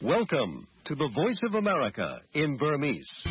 Welcome to the Voice of America in Burmese. ။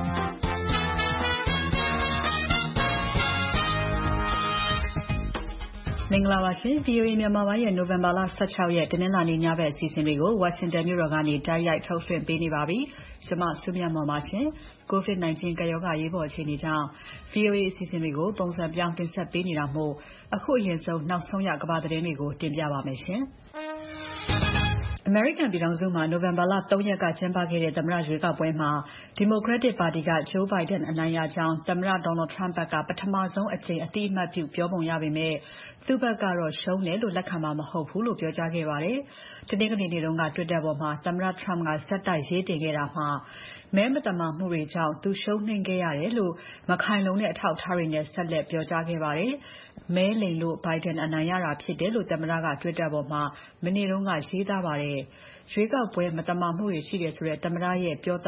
မင်္ဂလာပါရှင် VOA မြန်မာပိုင်းရဲ့နိုဝင်ဘာလ16ရက်တနင်္လာနေ့ညဘက်အစီအစဉ်တွေကို Washington မြို့တော်ကနေတိုက်ရိုက်ထုတ်လွှင့်ပေးနေပါပြီ။ကျွန်မစုမြတ်မွန်ပါရှင်။ COVID-19 ကပ်ရောဂါရေးပေါ်အခြေအနေကြောင့် VOA အစီအစဉ်တွေကိုပုံစံပြောင်းတင်ဆက်ပေးနေတာမို့အခုအရင်ဆုံးနောက်ဆုံးရကမ္ဘာသတင်းတွေကိုတင်ပြပါမယ်ရှင်။အမေရိကန်ပြည်ထောင်စုမှာနိုဝင်ဘာလ3ရက်ကကျင်းပခဲ့တဲ့သမ္မတရွေးကောက်ပွဲမှာ Democratic ပါတီက Joe Biden အနိုင်ရကြောင်းသမ္မတ Donald Trump ဘက်ကပထမဆုံးအကြိမ်အတိအမှတ်ပြုပြောပုံရပေမဲ့သူ့ဘက်ကတော့ရှုံးတယ်လို့လက်ခံမှာမဟုတ်ဘူးလို့ပြောကြားခဲ့ပါတယ်။တနင်္ဂနွေနေ့တုန်းက Twitter ပေါ်မှာသမ္မတ Trump ကဆက်တိုက်ရေးတင်ခဲ့တာမှာမဲမသမာမှုတွေကြောင့်သူရှုံးနိမ့်ခဲ့ရတယ်လို့မခိုင်လုံတဲ့အထောက်အထားတွေနဲ့ဆက်လက်ပြောကြားခဲ့ပါတယ်။မဲလိမ်လို့ Biden အနိုင်ရတာဖြစ်တယ်လို့သမ္မတက Twitter ပေါ်မှာမနေ့တုန်းကရေးသားပါတယ်။ရွေးကောက်ပွဲမသမာမှုတွေရှိတယ်ဆိုတဲ့သမ္မတရဲ့ပြော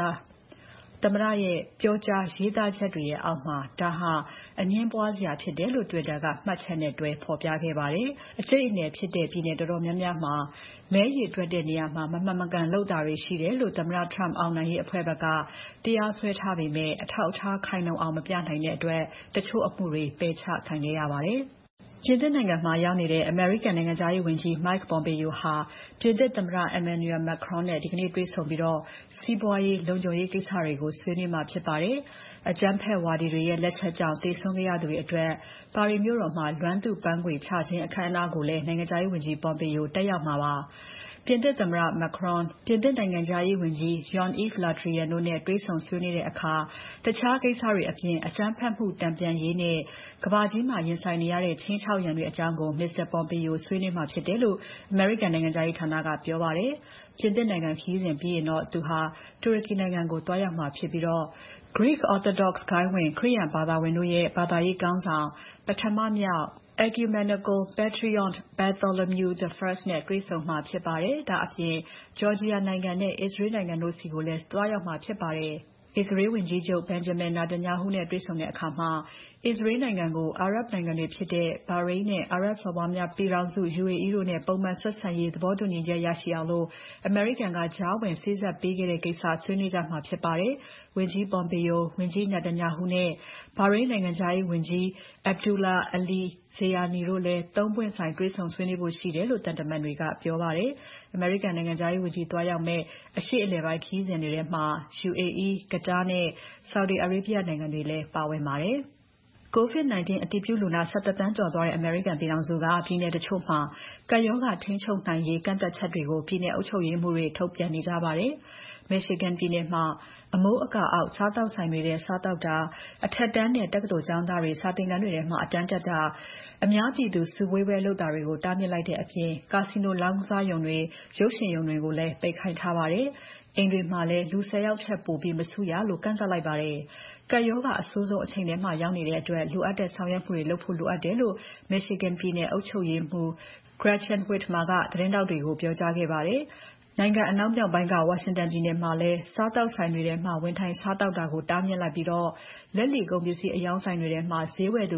ကြားရေးသားချက်တွေရဲ့အောက်မှာဒါဟာအငြင်းပွားစရာဖြစ်တယ်လို့ Twitter ကမှတ်ချက်နဲ့တွဲဖော်ပြခဲ့ပါတယ်။အကျိတ်အနယ်ဖြစ်တဲ့ပြည်နယ်တော်တော်များများမှာမဲရေတွက်တဲ့နေရာမှာမမှန်မကန်လုပ်တာတွေရှိတယ်လို့သမ္မတ Trump အောင်နိုင်ရေးအဖွဲ့ဘက်ကတရားစွဲထားပေမဲ့အထောက်အထားခိုင်လုံအောင်မပြနိုင်တဲ့အတွက်တချို့အမှုတွေပယ်ချခံခဲ့ရပါတယ်။ပြင်သစ်နိုင်ငံမှာရောက်နေတဲ့အမေရိကန်နိုင်ငံခြားရေးဝန်ကြီး Mike Pompeo ဟာပြင်သစ်သမ္မတ Emmanuel Macron နဲ့ဒီကနေ့တွေ့ဆုံပြီးစီးပွားရေးလုံခြုံရေးကိစ္စတွေကိုဆွေးနွေးမှာဖြစ်ပါတယ်။အကြမ်းဖက်ဝါဒီတွေရဲ့လက်ချက်ကြောင့်သေဆုံးခဲ့ရသူတွေအတွက်ပါရီမြို့တော်မှာလွမ်းသူ့ပန်းခွေချခြင်းအခမ်းအနားကိုလည်းနိုင်ငံခြားရေးဝန်ကြီး Pompeo တက်ရောက်မှာပါ။ပြင်သစ်သမ္မတ Macron ပြင်သစ်နိုင်ငံခြားရေးဝန်ကြီး Jean-Yves Le Drian တို့နဲ့တွေ့ဆုံဆွေးနွေးတဲ့အခါတခြားကိစ္စတွေအပြင်အကြမ်းဖက်မှုတန်ပြန်ရေးနဲ့ကမ္ဘာကြီးမှာရင်ဆိုင်နေရတဲ့ချင်းချောက်ရန်တွေအကြောင်းကို Mr. Pompeo ဆွေးနွေးမှာဖြစ်တယ်လို့အမေရိကန်နိုင်ငံခြားရေးဌာနကပြောပါတယ်။ပြင်သစ်နိုင်ငံခရီးစဉ်ပြီးရင်တော့သူဟာတူရကီနိုင်ငံကိုသွားရောက်မှာဖြစ်ပြီးGreek Orthodox ဂိုဏ်းဝင်ခရိယာန်ဘာသာဝင်တို့ရဲ့ဘာသာရေးခေါင်းဆောင်ပထမမြောက်Ecumenical Patriarch Bartholomew I နဲ့တွေ့ဆုံမှာဖြစ်ပါတယ်။ဒါအပြင် Georgia နိုင်ငံနဲ့ Israel နိုင်ငံတို့ဆီကိုလည်းသွားရောက်မှာဖြစ်ပါတယ်။ Israel ဝန်ကြီးချုပ် Benjamin Netanyahu နဲ့တွေ့ဆုံတဲ့အခါမှာ Israel နိုင်ငံကိုအာရပ်နိုင်ငံတွေဖြစ်တဲ့ Bahrain နဲ့အာရပ်စော်ဘွားများပြည်ထောင်စု UAE တို့နဲ့ပုံမှန်ဆက်ဆံရေးသဘောတူညီချက်ရရှိအောင်အမေရိကန်ကကြားဝင်စေ့စပ်ပေးခဲ့တဲ့ကိစ္စဆွေးနွေးကြမှာဖြစ်ပါတယ်။ဝန်ကြီး Pompeo ဝန်ကြီး Netanyahu နဲ့ Bahrain နိုင်ငံခြားရေးဝန်ကြီး Abdullah Al Zayani တို့လည်း၃ ပွင့်ဆိုင်တွေ့ဆုံဆွေးနွေးဖို့ရှိတယ်လို့သံတမန်တွေကပြောပါတယ်။အမေရိကန်နိုင်ငံခြားရေးဝန်ကြီးသွားရောက်မယ့်အရှေ့အလယ်ပိုင်းခရီးစဉ်တွေထဲမှာ UAE, Qatar နဲ့ Saudi Arabia နိုင်ငံတွေလည်းပါဝင်ပါတယ်။ COVID-19 အတည်ပြုလူနာ ၁၁ သန်းကျော်သွားတဲ့အမေရိကန်ပြည်ထောင်စုကပြည်နယ်တချို့မှာကပ်ရောဂါထိန်းချုပ်နိုင်ရေးကန့်သတ်ချက်တွေကိုပြည်နယ်အုပ်ချုပ်ရေးမှူးတွေထုတ်ပြန်နေကြပါတယ်။ Michigan ပြည်နယ်မှာအမိုးအကာအောက်စားသောက်ဆိုင်တွေထဲစားသောက်တာအထက်တန်းနဲ့တက္ကသိုလ်ကျောင်းသားတွေစာသင်ခန်းတွေထဲမှာအတန်းတက်တာအများပြည်သူစုဝေးပွဲလုပ်တာတွေကိုတားမြစ်လိုက်တဲ့အပြင်ကာစီနိုလောင်းကစားရုံတွေရုပ်ရှင်ရုံတွေကိုလည်းပိတ်ခိုင်းထားပါတယ်။အိမ်တွေမှာလည်းလူ 10 ယောက်ထက်ပိုပြီးမစုရလို့ကန့်သတ်လိုက်ပါတယ်။ကပ်ရောဂါအဆိုးဆုံးအချိန်ထဲမှာရောက်နေတဲ့အတွက်လိုအပ်တဲ့ဆောင်ရွက်မှုတွေလုပ်ဖို့လိုအပ်တယ်လို့ Michigan ပြည်နယ်အုပ်ချုပ်ရေးမှူး Gretchen Whitmer ကသတင်းထောက်တွေကိုပြောကြားခဲ့ပါတယ်။နိုင်ငံအနောက်မြောက်ပိုင်းက Washington ပြည်နယ်မှာလည်းစားသောက်ဆိုင်တွေထဲမှာဝင်ထိုင်စားသောက်တာကိုတားမြစ်လိုက်ပြီးလက်လီကုန်ပစ္စည်းအရောင်းဆိုင်တွေထဲမှာဈေးဝယ်သူ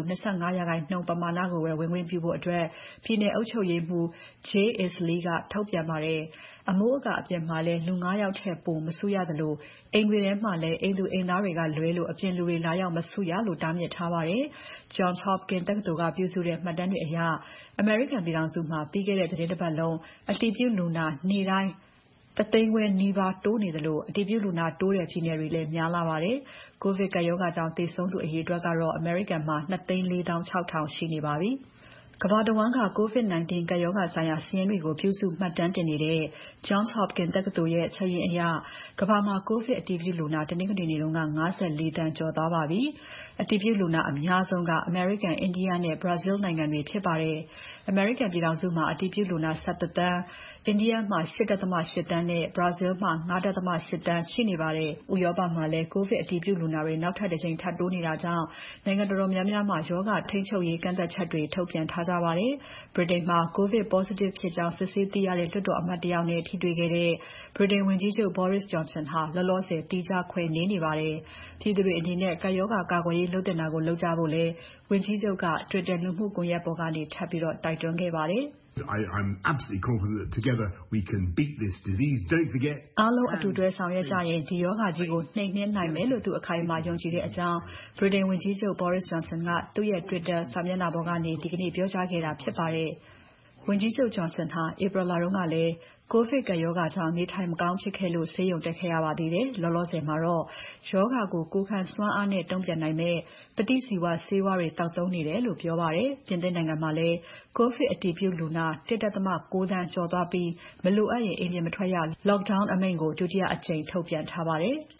25% ပမာဏကိုပဲဝင်ခွင့်ပြုဖို့ပြည်နယ်အုပ်ချုပ်ရေးမှူး Jay Inslee ကထုတ်ပြန်ပါတယ်။အမိုးအကာအပြင်မှာလည်းလူ 5 ယောက်ထက်ပိုမစုရသလိုအိမ်တွေထဲမှာလည်းအိမ်သူအိမ်သားတွေကလွဲလို့အပြင်လူတွေလာရောက်မစုရလို့တားမြစ်ထားပါတယ်။ Johns Hopkins တက္ကသိုလ်ကပြုစုတဲ့မှတ်တမ်းတွေအရအမေရိကန်ပြည်ထောင်စုမှာပြီးခဲ့တဲ့သီတင်းတပတ်လုံးအတည်ပြုလူနာနေ့တိုင်း 1.5 သိန်းနီးပါးတိုးနေသလိုအတည်ပြုလူနာတိုးတဲ့ပြည်နယ်တွေလည်းများလာပါတယ်။ ကိုဗစ်ကပ်ရောဂါကြောင့်သေဆုံးသူအရေအတွက်ကတော့အမေရိကန်မှာ 2,460,000 ရှိနေပါပြီ။ကမ္ဘာတဝန်းက COVID-19 ကပ်ရောဂါဆိုင်ရာစာရင်းတွေကိုပြုစုမှတ်တမ်းတင်နေတဲ့ Johns Hopkins တက္ကသိုလ်ရဲ့စာရင်းအရကမ္ဘာမှာကိုဗစ်အတည်ပြုလူနာတနင်္ဂနွေနေ့က 54 သန်းကျော်သွားပါပြီ။အတည်ပြုလူနာအများဆုံးက အမေရိကန်၊အိန္ဒိယနဲ့ Brazil နိုင်ငံတွေဖြစ်ပါတယ်။အမေရိကန်ပြည်ထောင်စုမှာအတည်ပြုလူနာ 11 သန်း၊ အိန္ဒိယမှာ 8.8 သန်းနဲ့ Brazil မှာ 5.8 သန်းရှိနေပါတယ်။ဥရောပမှာလည်းကိုဗစ်အတည်ပြုလူနာတွေနောက်ထပ်တစ်ကြိမ်ထပ်တိုးနေတာကြောင့်နိုင်ငံတော်တော်များများမှာရောဂါထိန်းချုပ်ရေးကန့်သတ်ချက်တွေထုတ်ပြန်ထားကြပါတယ်။ ဗြိတိန်မှာကိုဗစ် positive ဖြစ်ကြောင်းစစ်ဆေးသိရတဲ့လွှတ်တော်အမတ်တယောက်နဲ့ထိတွေ့ခဲ့တဲ့ဗြိတိန်ဝန်ကြီးချုပ် Boris Johnson ဟာလောလောဆယ်သီးခြားခွဲနေနေပါတယ်။ပြည်သူတွေအနေနဲ့ကပ်ရောဂါကာကွယ်ရေးလုပ်သင့်တာကိုလုပ်ကြဖို့လည်းဝန်ကြီးချုပ်က Twitter လူမှုကွန်ရက်ပေါ်ကနေထပ်ပြီးတိုက်တွန်းခဲ့ပါတယ်။ I'm absolutely confident that together we can beat this disease. Don't forget. အားလုံးအတူတွဲဆောင်ရွက်ကြရင်ဒီရောဂါကြီးကိုနှိမ်နင်းနိုင်မယ်လို့သူအခိုင်အမာယုံကြည်တဲ့အကြောင်း ဗြိတိန်ဝန်ကြီးချုပ် Boris Johnson ကသူ့ရဲ့ Twitter စာမျက်နှာပေါ်ကနေဒီကနေ့ပြောကြားခဲ့တာဖြစ်ပါတယ်။ ဝန်ကြီးချုပ် Johnson ဟာ April လတုန်းကလည်း ကိုဗစ်ကပ်ရောဂါကြောင့်နေထိုင်မကောင်းဖြစ်ခဲ့လို့ဆေးရုံတက်ခဲ့ရပါသေးတယ်။ လောလောဆယ်မှာတော့ရောဂါကိုကိုယ်ခံစွမ်းအားနဲ့တုံ့ပြန်နိုင်မယ့်ပဋိဇီဝဆေးဝါးတွေသောက်သုံးနေတယ်လို့ပြောပါတယ်။ ပြင်သစ်နိုင်ငံမှာလည်းကိုဗစ်အတည်ပြုလူနာ ၁.၉ သန်းကျော်သွားပြီးမလိုအပ်ရင်အိမ်ပြင်မထွက်ရ Lockdown အမိန့်ကိုဒုတိယအကြိမ်ထုတ်ပြန်ထားပါတယ်။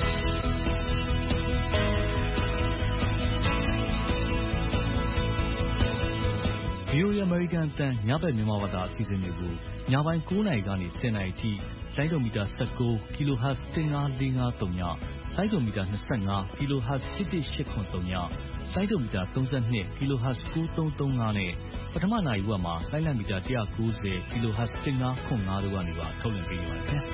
VOA American အသံညဘက်မြန်မာဘာသာအစီအစဉ်တွေကိုညပိုင်း9:00 နာရီကနေ10:00 နာရီထိလိုင်းဒိုမီတာ19 kHz 15453ညလိုင်းဒိုမီတာ25 kHz 11883ညလိုင်းဒိုမီတာ32 kHz 9335နဲ့ပထမနာရီဝက်မှာလိုင်းလံမီတာ190 kHz 1505တို့ကနေပါထုတ်လွှင့်ပေးနေပါတယ်ခင်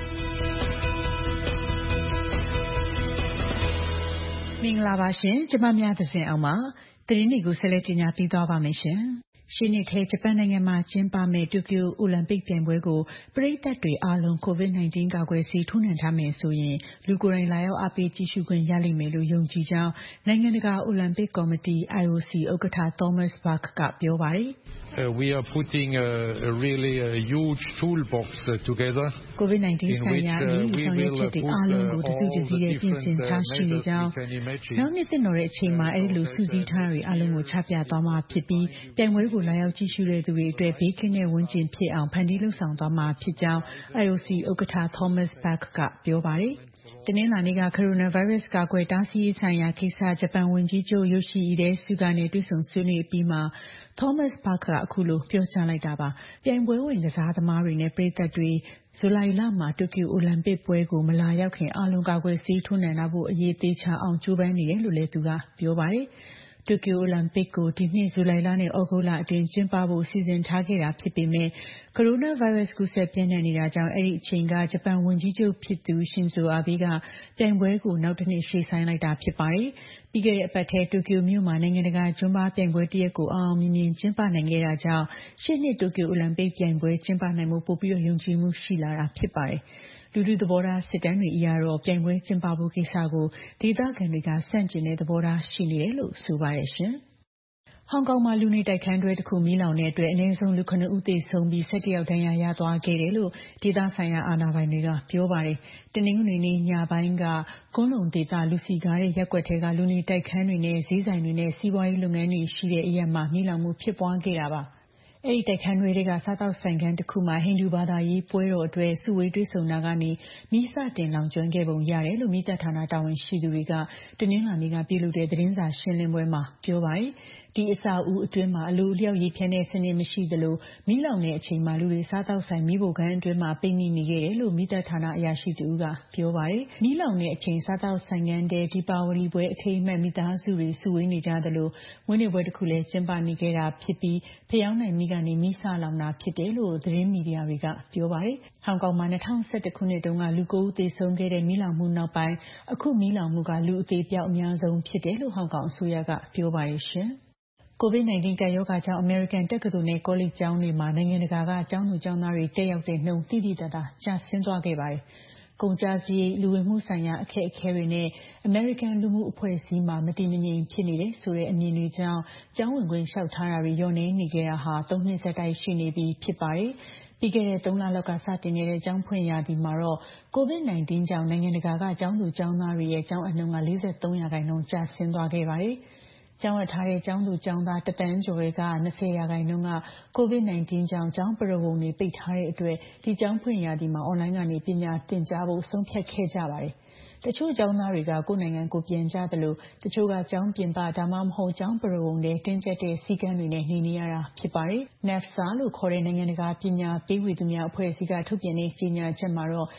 ဗျာမင်္ဂလာပါရှင်ကျမများသဇင်အောင်ပါသတင်းတွေကိုဆက်လက်တင်ပြပေးသွားပါမယ်ရှင်ရှေ့နှစ်ထဲဂျပန်နိုင်ငံမှာကျင်းပမယ့်တိုကျိုအိုလံပစ်ပြိုင်ပွဲကိုပရိသတ်တွေအားလုံး COVID-19 ကာကွယ်ဆေးထိုးနှံထားမယ်ဆိုရင်လူကိုယ်တိုင်လာရောက်အားပေးကြည့်ရှုခွင့်ရလိမ့်မယ်လို့ယုံကြည်ကြောင်းနိုင်ငံတကာအိုလံပစ်ကော်မတီ IOC ဥက္ကဋ္ဌ Thomas Bach ကပြောပါတယ် We are putting a really huge toolbox together. COVID-19 ဆိုင်ရာအရေးယူဆောင်ရွက်ချက်တွေအားလုံးကိုတစုတစည်းနဲ့ပြင်ဆင်ထားရှိနေကြောင်းနောက်နှစ်သင့်တော်တဲ့အချိန်မှာအဲဒီလိုစုစည်းထားတွေအားလုံးကိုချပြသွားမှာဖြစ်ပြီးပြိုင်ပွဲကိုလာရောက်ကြည့်ရှုတဲ့သူတွေအတွက်ဘေးကင်းတဲ့ဝန်းကျင်ဖြစ်အောင်ဖန်တီးလှုပ်ဆောင်သွားမှာဖြစ်ကြောင်း IOC ဥက္ကဋ္ဌ Thomas Bach ကပြောပါတယ်တနင်္လာနေ့ကကိုရိုနာဗိုင်းရပ်စ်ကာကွယ်တားဆီးရေးဆိုင်ရာကိစ္စဂျပန်ဝန်ကြီးချုပ် Yoshihide Suga နဲ့တွေ့ဆုံဆွေးနွေးအပြီးမှာ Thomas Bach ကအခုလိုပြောကြားလိုက်တာပါပြိုင်ပွဲဝင်ကစားသမားတွေနဲ့ပရိသတ်တွေဇူလိုင်လမှာတိုကျိုအိုလံပစ်ပွဲကိုမလာရောက်ခင်အားလုံးကာကွယ်ဆေးထိုးနှံထားဖို့အရေးသေးချအောင်ကြိုးပမ်းနေတယ်လို့လည်းသူကပြောပါတယ်တိုကျိုအိုလံပစ်ကိုဒီနှစ်ဇူလိုင်လနဲ့ဩဂုတ်လအတွင်းကျင်းပဖို့စီစဉ်ထားခဲ့တာဖြစ်ပေမဲ့ကိုရိုနာဗိုင်းရပ်စ်ကူးစက်ပြန့်နှံ့နေတာကြောင့်အဲ့ဒီအချိန်ကဂျပန်ဝန်ကြီးချုပ်ဖြစ်သူရှင်ဇိုအာဘေးကပြိုင်ပွဲကိုနောက်တစ်နှစ်ရွှေ့ဆိုင်းလိုက်တာဖြစ်ပါတယ်ပြီးခဲ့တဲ့အပတ်ထဲတိုကျိုမြို့မှာနိုင်ငံတကာကျွမ်းဘားပြိုင်ပွဲတစ်ရက်ကိုအောင်မြင်မြင်ကျင်းပနိုင်ခဲ့တာကြောင့်ရှေ့နှစ်တိုကျိုအိုလံပစ်ပြိုင်ပွဲကျင်းပနိုင်မှုပိုပြီးယုံကြည်မှုရှိလာတာဖြစ်ပါတယ်လူထုသဘောထားစစ်တမ်းတွေအရတော့ပြိုင်ပွဲကျင်းပဖို့ကိစ္စကိုဒေသခံတွေကဆန့်ကျင်တဲ့သဘောထားရှိနေတယ်လို့ဆိုပါတယ်ရှင်ဟောင်ကောင်မှာလူနေတိုက်ခန်းတွဲတစ်ခုမီးလောင်တဲ့အတွက်အနည်းဆုံးလူ9ဦးသေဆုံးပြီး17ယောက်ဒဏ်ရာရသွားခဲ့တယ်လို့ဒေသဆိုင်ရာအာဏာပိုင်တွေကပြောပါတယ်။တနင်္ဂနွေနေ့ညပိုင်းကကွန်းလုံဒေသလူစီကားတဲ့ရပ်ကွက်ထဲကလူနေတိုက်ခန်းတွေနဲ့ဈေးဆိုင်တွေနဲ့စီးပွားရေးလုပ်ငန်းတွေရှိတဲ့အရပ်မှာမီးလောင်မှုဖြစ်ပွားခဲ့တာပါ။အဲဒီတိုက်ခန်းတွေကစားတောက်ဆိုင်ခန်းတစ်ခုမှာဟိန္ဒူဘာသာရေးပွဲတော်အတွက်စုဝေးတွေ့ဆုံတာကနေမီးစတင်လောင်ကျွမ်းခဲ့ပုံရတယ်လို့မီးတပ်ဌာနတာဝန်ရှိသူတွေကတနင်္လာနေ့ကပြုလုပ်တဲ့သတင်းစာရှင်းလင်းပွဲမှာပြောပါတယ်။ဒီအဆောက်အဦအတွင်းမှာအလိုအလျောက်ရေဖြန်းတဲ့စနစ်မရှိသလိုမီးလောင်တဲ့အချိန်မှာလူတွေစားတောက်ဆိုင်မီးဖိုခန်းအတွင်းမှာပိတ်မိနေခဲ့တယ်လို့မီးတပ်ဌာနအရာရှိတူကပြောပါတယ်။မီးလောင်တဲ့အချိန်စားတောက်ဆိုင်ခန်းထဲဒီပါဝလီပွဲအထိမ်းအမှတ်မိသားစုတွေစုဝေးနေကြသလိုဝင်းနေပွဲတစ်ခုလည်းကျင်းပနေခဲ့တာဖြစ်ပြီးဖျောင်းနိုင်မီးကနေမီးစလောင်တာဖြစ်တယ်လို့သတင်းမီဒီယာတွေကပြောပါတယ်။ဟောင်ကောင်မှာ2011ခုနှစ်တုန်းကလူ9ဦးသေဆုံးခဲ့တဲ့မီးလောင်မှုနောက်ပိုင်းအခုမီးလောင်မှုကလူအသေးပြောက်အများဆုံးဖြစ်တယ်လို့ဟောင်ကောင်အစိုးရကပြောပါတယ်ရှင်။ COVID-19 ကပ်ရောဂါကြောင့်အမေရိကန်တက္ကသိုလ်နဲ့ကောလိပ်ကျောင်းတွေမှာနိုင်ငံတကာကကျောင်းသူကျောင်းသားတွေတက်ရောက်တဲ့နှုန်းသိသိသာသာကျဆင်းသွားခဲ့ပါတယ်။ကုန်ကျစရိတ်လူဝင်မှုဆိုင်ရာအခက်အခဲတွေနဲ့အမေရိကန်လူမှုအဖွဲ့အစည်းမှာမတည်မငြိမ်ဖြစ်နေတဲ့ဆိုတဲ့အမြင်တွေကြောင့်ကျောင်းဝင်ခွင့်လျှောက်ထားတာတွေလျော့နည်းနေခဲ့တာဟာ3နှစ်ဆက်တိုက်ရှိနေပြီဖြစ်ပါတယ်။ပြီးခဲ့တဲ့3လလောက်ကစတင်နေတဲ့ကျောင်းဖွင့်ရာသီမှာတော့ COVID-19 ကြောင့်နိုင်ငံတကာကကျောင်းသူကျောင်းသားတွေရဲ့ကျောင်းအနှုန်းက43%ကျဆင်းသွားခဲ့ပါတယ်။ကျောင်းအပ်ထားတဲ့ကျောင်းသူကျောင်းသား1တန်းကျော်တွေက20%က COVID-19 ကြောင့်ကျောင်းပရဝုဏ်တွေပိတ်ထားတဲ့အတွက်ဒီကျောင်းဖွင့်ရာသီမှာအွန်လိုင်းကနေပညာသင်ကြားဖို့ဆုံးဖြတ်ခဲ့ကြပါတယ်။တချို့ကျောင်းသားတွေကကိုယ့်နိုင်ငံကိုပြန်ကြသလိုတချို့ကကျောင်းပြင်ပဒါမှမဟုတ်ကျောင်းပရဝုဏ်တွေတင်းကျပ်တဲ့စည်းကမ်းတွေနဲ့နေနေရတာဖြစ်ပါတယ်။ NAFSA လို့ခေါ်တဲ့နိုင်ငံတကာပညာပေးဝေသူများအဖွဲ့အစည်းကထုတ်ပြန်တဲ့ကြေညာချက်မှာတော့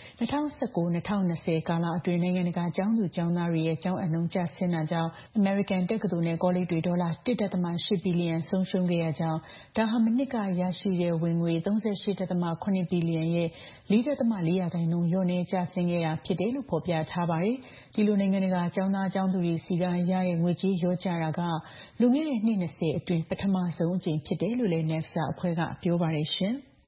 2019-2020ကာလအတွင်းနိုင်ငံတကာကျောင်းသူကျောင်းသားတွေရဲ့ကျောင်းအနှုန်းကျဆင်းတာကြောင့်အမေရိကန်တက္ကသိုလ်နဲ့ကောလိပ်တွေဒေါ်လာ1.8ဘီလီယံဆုံးရှုံးခဲ့ရကြောင်းဒါဟာမနှစ်ကရရှိတဲ့ဝင်ငွေ38.8ဘီလီယံရဲ့4.4%လျော့နည်းကျဆင်းခဲ့တာဖြစ်တယ်လို့ဖော်ပြထားပါတယ်။ဒီလိုနိုင်ငံတကာကျောင်းသားကျောင်းသူတွေစီကရတဲ့ငွေကြေးလျော့ကျတာကလွန်ခဲ့တဲ့နှစ်20အတွင်းပထမဆုံးအကြိမ်ဖြစ်တယ်လို့လည်း NAFSA အဖွဲ့ကပြောပါတယ်ရှင်။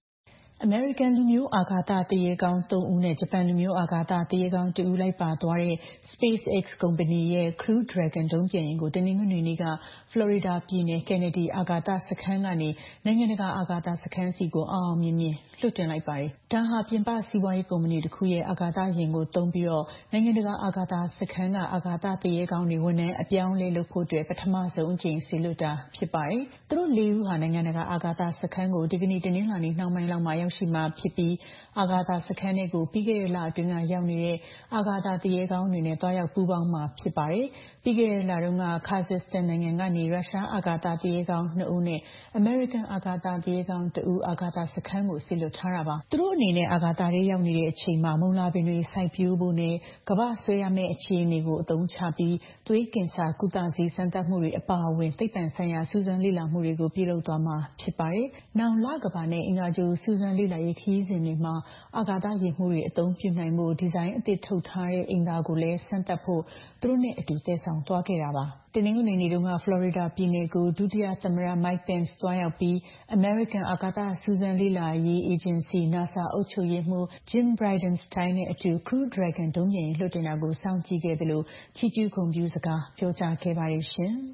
အမေရိကန်လူမျိုးအာကာသသူရဲကောင်း3ဦးနဲ့ဂျပန်လူမျိုးအာကာသသူရဲကောင်း2ဦးလိုက်ပါသွားတဲ့ SpaceX ကုမ္ပဏီရဲ့ Crew Dragon ဒုံးပျံယာဉ်ကိုတနင်္ဂနွေနေ့က ဖလော်ရီဒါပြည်နယ် Kennedy အာကာသစခန်းကနေနိုင်ငံတကာအာကာသစခန်းဆီကိုအောင်အောင်မြင်မြင်လွှတ်တင်လိုက်ပါတယ်။ဒါဟာပြင်ပစီးပွားရေးကုမ္ပဏီတစ်ခုရဲ့အာကာသယာဉ်ကိုသုံးပြီးနိုင်ငံတကာအာကာသစခန်းကအာကာသသူရဲကောင်းတွေဝန်ထမ်းအပြောင်းအလဲလုပ်ဖို့အတွက်ပထမဆုံးအကြိမ်စေလွှတ်တာဖြစ်ပါတယ်။သူတို့၄ဦးဟာနိုင်ငံတကာအာကာသစခန်းကိုဒီကနေ့တနင်္လာနေ့နှောင်းပိုင်းလောက်မှာရောက်ရှိမှာဖြစ်ပြီးအာကာသစခန်းထဲကိုပြီးခဲ့တဲ့လအတွင်းကရောက်နေတဲ့အာကာသသူရဲကောင်းတွေနဲ့တွားရောက်ပူးပေါင်းမှာဖြစ်ပါတယ်။ပြီးခဲ့တဲ့လတုန်းကကာဇက်စတန်နိုင်ငံကနေရုရှားအာကာသသူရဲကောင်း2ဦးနဲ့အမေရိကန်အာကာသသူရဲကောင်း1ဦးအာကာသစခန်းကိုစေလွှတ်ထားတာပါ။သူတို့အနေနဲ့အာကာသထဲရောက်နေတဲ့အချိန်မှာမုန်လာပင်တွေစိုက်ပျိုးဖို့နဲ့ကမ္ဘာဆွဲရမယ့်အခြေအနေကိုအသုံးချပြီးသွေးကင်ဆာကုသဆေးစမ်းသပ်မှုတွေအပါအဝင်သိပ္ပံဆိုင်ရာစူးစမ်းလေ့လာမှုတွေကိုပြုလုပ်သွားမှာဖြစ်ပါတယ်။နောင်လကမ္ဘာနဲ့အင်္ဂါဂြိုလ်စူးစမ်းလေ့လာရေးခရီးစဉ်တွေမှာအာကာသယာဉ်မှူးတွေအသုံးပြုနိုင်ဖို့ဒီဇိုင်းအသစ်ထုတ်ထားတဲ့အိမ်သာကိုလည်းစမ်းသပ်ဖို့သူတို့နဲ့အတူသယ်ဆောင်သွားခဲ့တာပါ။တနင်္ဂနွေနေ့တုန်းကဖလော်ရီဒါပြည်နယ်ကိုဒုတိယသမ္မတ Mike Pence သွားရောက်ပြီး American အာကာသစူးစမ်းလေ့လာရေးအေဂျင်စီ NASA အုပ်ချုပ်ရေးမှူး Jim Bridenstine နဲ့အတူ Crew Dragon ဒုံးပျံယာဉ်လွှတ်တင်တာကိုစောင့်ကြည့်ခဲ့သလိုချီးကျူးဂုဏ်ပြုစကားပြောကြားခဲ့ပါတယ်ရှင်။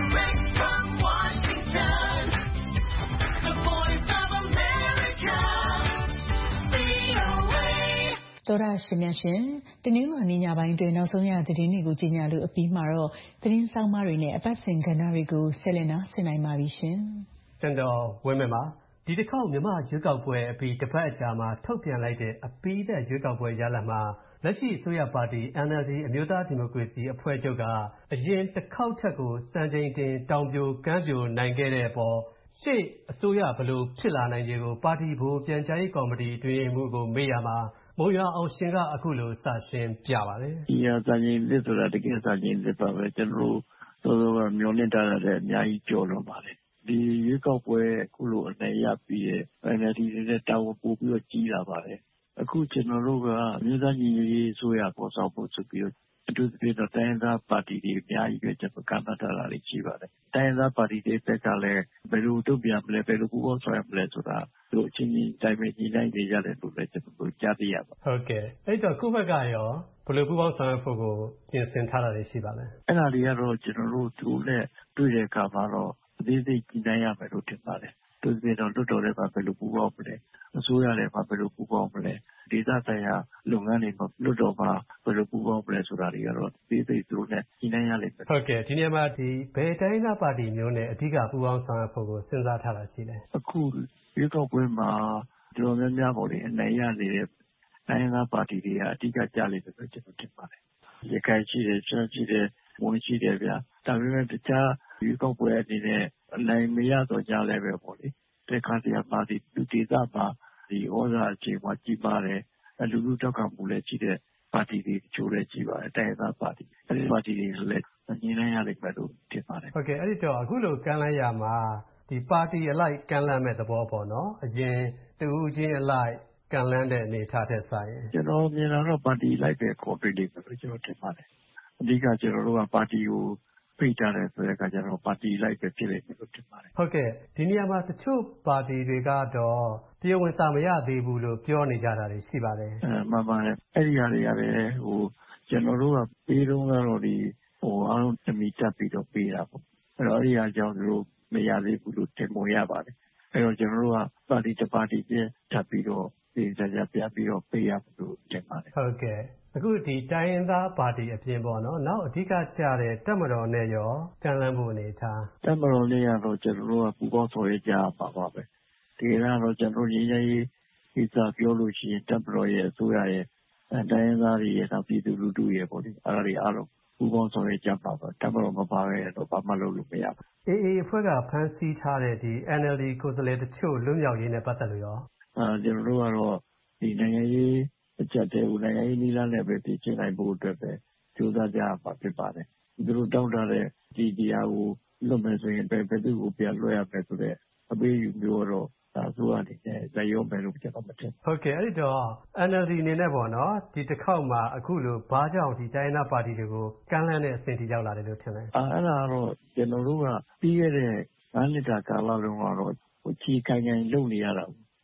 သောရရှင်များရှင်တနင်္လာနေ့ညပိုင်းတွင်နောက်ဆုံးရသတင်းတွေကိုကြီးညာလို့အပြီးမှာတော့သတင်းဆောင်မတွေနဲ့အပတ်စဉ်ကဏ္ဍတွေကိုဆက်လက်နားဆင်နိုင်ပါပြီရှင်။ကျွန်တော်ဝင်းမင်းပါဒီတစ်ခေါက်မြန်မာရွေးကောက်ပွဲအပြီးတစ်ပတ်အကြာမှာထုတ်ပြန်လိုက်တဲ့အပြီးသက်ရွေးကောက်ပွဲရလဒ်မှာလက်ရှိအစိုးရပါတီ NLD အမျိုးသားဒီမိုကရေစီအဖွဲ့ချုပ်ကအရင်တစ်ခေါက်ထက်ကိုစံချိန်တင်တောင်ပြိုကမ်းပြိုနိုင်ခဲ့တဲ့အပေါ်ရှေ့အစိုးရဘယ်လိုဖြစ်လာနိုင်ခြေကိုပါတီဘိုပြန်ကြားရေးကော်မတီအတွင်းမှုကိုမေးရမှာမုံရွာအောင်ရှင်ကအခုလိုစရှင်းပြပါတယ်။ဒီဟာစံချိန်သစ်ဆိုတာတကယ်စံချိန်သစ်ပါပဲကျွန်တော်တို့သောကမျောလင့်ထားတဲ့အများကြီးကြော်လွန်ပါတယ်။ဒီရွေးကောက်ပွဲအခုလိုအနိုင်ရပြီးတဲ့ NLD နဲ့တာဝန်ပို့ပြီးတော့ကြီးလာပါတယ်။အခုကျွန်တော်တို့ကမြို့သားညီညွတ်ရေးအစိုးရပေါ်ဆောင်ဖို့ဆိုပြီးတော့အထူးသဖြင့်တော့တိုင်းရင်းသားပါတီတွေအများကြီးပဲကျွန်တော်ကန့်သတ်ထားတာတွေရှိပါတယ်။တိုင်းရင်းသားပါတီတွေဘက်ကလည်းဘယ်လိုတုံ့ပြန်မလဲဘယ်လိုပူးပေါင်းဆောင်ရွက်မလဲဆိုတာတို့အချင်းချင်းတိုင်းပဲညီနိုင်နေကြတယ်လို့လည်းကျွန်တော်ကြားသိရပါဟုတ်ကဲ့အဲ့တော့ခုဘက်ကရောဘယ်လိုပူးပေါင်းဆောင်ရွက်ဖို့ကိုပြင်ဆင်ထားတာတွေရှိပါလဲအဲ့ဒါတွေကတော့ကျွန်တော်တို့သူနဲ့တွေ့တဲ့အခါမှာတော့အသေးစိတ်ညီနိုင်ရမယ်လို့ထင်ပါတယ်သူပြည်တော်လွတ်တော်ထဲမှာဘယ်လိုပူးပေါင်းမလဲအစိုးရထဲမှာဘယ်လိုပူးပေါင်းမလဲဒေသဆိုင်ရာလုပ်ငန်းတွေမှာလွတ်တော်မှာဘယ်လိုပူးပေါင်းမလဲဆိုတာတွေကတော့သိသိသူတို့နဲ့ညီနိုင်ရလိမ့်မယ်ဟုတ်ကဲ့ဒီနေ့မှာဒီဘယ်တိုင်းသားပါတီမျိုးနဲ့အဓိကပူးပေါင်းဆောင်ရွက်ဖို့ကိုစဉ်းစားထားတာရှိလဲအခုရွေးကောက်ပွဲမှာတော်များများပေါ်နေအနိုင်ရနေတဲ့တိုင်းသားပါတီတွေကအဓိကကြားလိမ့်မယ်လို့ကျွန်တော်ထင်ပါတယ်ရခိုင်ရှိတယ်ရှမ်းရှိတယ်ဝန်ရှိတယ်ဗျာဒါပေမဲ့တခြားရွေးကောက်ပွဲအနေနဲ့အနိုင်မရတော့ကြလည်းပဲပေါ့လေတဲ့ခါတည်းမှာဒီလူဒေသမှာဒီဩဇာအခြေမှာကြီးပါတယ်လူလူထောက်ခံမှုလည်းရှိတဲ့ပါတီတွေချိုးလည်းကြီးပါတယ်တိုင်းသားပါတီအဲဒီပါတီတွေလည်းညီနိုင်ရလိမ့်မယ်လို့ထင်ပါတယ်ဟုတ်ကဲ့အဲ့ဒီတော့အခုလိုကမ်းလှမ်းရမှာဒီပါတီအလိုက်ကမ်းလှမ်းမဲ့သဘောပေါ့နော်အရင်တူဦးချင်းအလိုက်ကမ်းလှမ်းတဲ့အနေထားတဲ့ဆိုင်ကျွန်တော်မြင်တာတော့ပါတီလိုက်ပဲခေါ်ပြလိမ့်မယ်လို့ကျွန်တော်ထင်ပါတယ်အဓိကကျွန်တော်တို့ကပါတီကိုဖိတ်ထားတယ်ဆိုတဲ့အခါကျတော့ပါတီလိုက်ပဲဖြစ်လိမ့်မယ်လို့ထင်ပါတယ်ဟုတ်ကဲ့ဒီနေရာမှာတချို့ပါတီတွေကတော့တရားဝင်စာမရသေးဘူးလို့ပြောနေကြတာတွေရှိပါတယ်မှန်ပါတယ်အဲ့ဒီဟာတွေကလည်းကျွန်တော်တို့ကပေးတော့ကတော့ဒီအားလုံးတမီတက်ပြီးတော့ပေးတာပေါ့အဲ့တော့အဲ့ဒီဟာကြောင့်တို့မရသေးဘူးလို့ထင်ပေါ်ရပါတယ်အဲ့တော့ကျွန်တော်တို့ကပါတီတစ်ပါတီပြထပ်ပြီးတော့ဒီကြကြပြပြီးတော့ပေးရလို့ထင်ပါတယ်ဟုတ်ကဲ့အခုဒီတိုင်းရင်းသားပါတီအပြင်ပေါ့နော်နောက်အဓိကကျတဲ့တပ်မတော်နဲ့ရောကမ်းလှမ်းဖို့အနေထားတပ်မတော်နဲ့ကတော့ကျွန်တော်တို့ကပူးပေါင်းဆောင်ရွက်ကြပါပါပဲဒီကတော့ကျွန်တော်ရင်းရေးကိစ္စပြောလို့ရှိရင်တပ်မတော်ရဲ့အစိုးရရဲ့တိုင်းရင်းသားတွေရဲ့နောက်ပြည်သူလူထုရဲ့ပေါ့ဒီအားတွေအားလုံးပူးပေါင်းဆောင်ရွက်ကြပါပါတပ်မတော်မပါပဲတော့ဘာမှလုပ်လို့မရဘူး AAအဖွဲ့ကဖမ်းဆီးထားတဲ့ဒီ NLD ကိုယ်စားလှယ်တချို့လွတ်မြောက်ရေးနဲ့ပတ်သက်လို့ရောကျွန်တော်တို့ကတော့ဒီနိုင်ငံရေးအချက်တဲဦးနိုင်ငံရေးနည်းလမ်းနဲ့ပဲပြည်ချနိုင်ဖို့အတွက်ပဲကြိုးစားကြပါဖြစ်ပါတယ်သူတို့တောင်းတတဲ့ဒီတရားကိုလွတ်မယ်ဆိုရင်ဘယ်သူ့ကိုပြန်လွှဲရမယ်ဆိုတဲ့အပေးယူမျိုးတော့အစိုးရအနေနဲ့လက်ရောမယ်လို့ကျွန်တော်မထင်ဟုတ်ကဲ့အဲ့ဒီတော့ NLD အနေနဲ့ပေါ့နော်ဒီတစ်ခေါက်မှာအခုလိုဘာကြောင့်ဒီတိုင်းနာပါတီတွေကိုကမ်းလှမ်းတဲ့အဆင့်ထိရောက်လာတယ်လို့ထင်လဲအဲ့ဒါတော့ကျွန်တော်တို့ကပြီးခဲ့တဲ့9နှစ်တာကာလလုံးကတော့ချီခိုင်ခိုင်လုပ်နေရတာ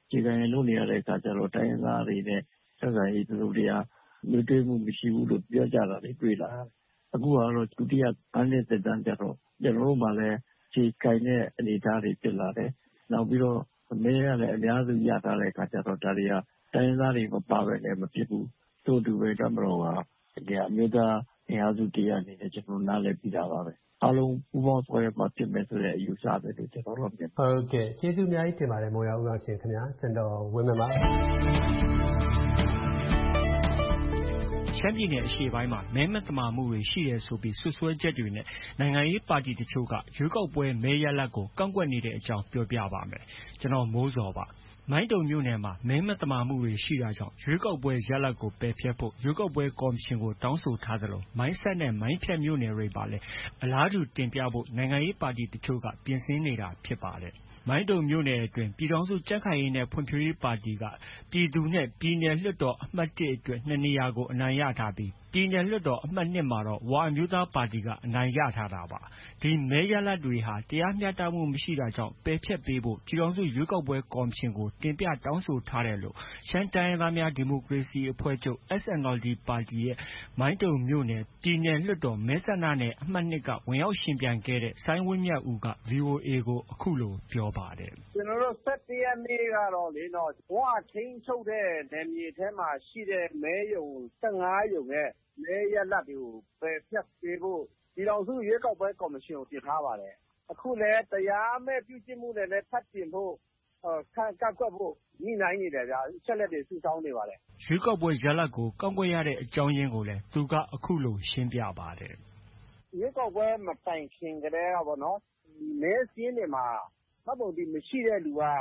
ခြေခံရင်လုပ်နေရတဲ့အခါကျတော့တိုင်းရင်းသားတွေနဲ့ဆက်ဆံရေးသူတို့တွေကမျိုးတွေ့မှုမရှိဘူးလို့ပြောကြတာတွေတွေ့လာအခုကတော့ဒုတိယ5 နှစ်သက်တမ်းကျတော့ကျွန်တော်တို့မှလည်းခြေခံတဲ့အနေအထားတွေဖြစ်လာတယ်နောက်ပြီးတော့မဲရလည်းအများစုရထားတဲ့အခါကျတော့ဒါတွေကတိုင်းရင်းသားတွေမပါပဲလည်းမဖြစ်ဘူးတို့တူပဲတမတော်ကဒီအမျိုးသားအင်အားစုတရားအနေနဲ့ကျွန်တော်နားလည်ပြီးတာပါပဲအားလုံးပူးပေါင်းဆောင်ရွက်မှဖြစ်မယ်ဆိုတဲ့အယူဆပဲလို့ကျွန်တော်တို့မြင်ဟုတ်ကဲ့ကျေးဇူးအများကြီးတင်ပါတယ်မော်ရဦးအောင်ရှင်ခင်ဗျာကျွန်တော်ဝင်းမပါရှမ်းပြည်နယ်အရှေ့ပိုင်းမှာမဲမသမာမှုတွေရှိတယ်ဆိုပြီးဆွဆွဲချက်တွေနဲ့နိုင်ငံရေးပါတီတချို့ကရွေးကောက်ပွဲမဲရလဒ်ကိုကန့်ကွက်နေတဲ့အကြောင်းပြောပြပါမယ်။ကျွန်တော်မိုးစောပါ။မိုင်းတုံမြို့နယ်မှာမဲမသမာမှုတွေရှိတာကြောင့်ရွေးကောက်ပွဲရလဒ်ကိုပယ်ဖျက်ဖို့ရွေးကောက်ပွဲကော်မရှင်ကိုတောင်းဆိုထားသလိုမိုင်းဆက်နဲ့မိုင်းဖြတ်မြို့နယ်တွေပါလည်းအလားတူတင်ပြဖို့နိုင်ငံရေးပါတီတချို့ကပြင်ဆင်နေတာဖြစ်ပါတယ်။မိုင်းတုံမြို့နယ်အတွင်းပြည်ထောင်စုကြံ့ခိုင်ရေးနဲ့ဖွံ့ဖြိုးရေးပါတီကပြည်သူနဲ့ပြည်နယ်လွှတ်တော်အမှတ်1အတွက်2 နေရာကိုအနိုင်ရထားပြီးပြည်နယ်လွှတ်တော်အမှတ်2မှာတော့ဝါအမျိုးသားပါတီကအနိုင်ရထားတာပါ။ဒီမဲရလဒ်တွေဟာတရားမျှတမှုမရှိတာကြောင့်ပယ်ဖျက်ပေးဖို့ပြည်ထောင်စုရွေးကောက်ပွဲကော်မရှင်ကိုတင်ပြတောင်းဆိုထားတယ်လို့ရှမ်းတိုင်းရင်းသားများဒီမိုကရေစီအဖွဲ့ချုပ် SNLD ပါတီရဲ့မိုင်းတုံမြို့နယ်ပြည်နယ်လွှတ်တော်မဲဆန္ဒနယ်အမှတ်2ကဝင်ရောက်ရှင်ပြိုင်ခဲ့တဲ့စိုင်းဝင်းမြတ်ဦးက VOA ကိုအခုလိုပြောပါတယ်။ကျွန်တော်တို့17 ရက်နေ့ကတော့လေတော့ဝါထိန်းချုပ်တဲ့နယ်မြေထဲမှာရှိတဲ့မဲရုံ15ရုံနဲ့မဲရလဒ်တွေကိုပယ်ဖျက်ပေးဖို့ပြည်ထောင်စုရွေးကောက်ပွဲကော်မရှင်ကိုတင်ထားပါတယ်။အခုလည်းတရားမဲ့ပြုကျင့်မှုတွေလည်းဖတ်တင်ဖို့ကန့်ကွက်ဖို့ညှိနှိုင်းနေတယ်ဗျာ။ချက်လက်တွေစုဆောင်းနေပါတယ်။ရွေးကောက်ပွဲရလဒ်ကိုကန့်ကွက်ရတဲ့အကြောင်းရင်းကိုလည်းသူကအခုလိုရှင်းပြပါတယ်။ရွေးကောက်ပွဲမတိုင်ခင်ကတည်းကပေါ့နော်။မဲစင်းတွေမှာမှတ်ပုံတင်မရှိတဲ့လူက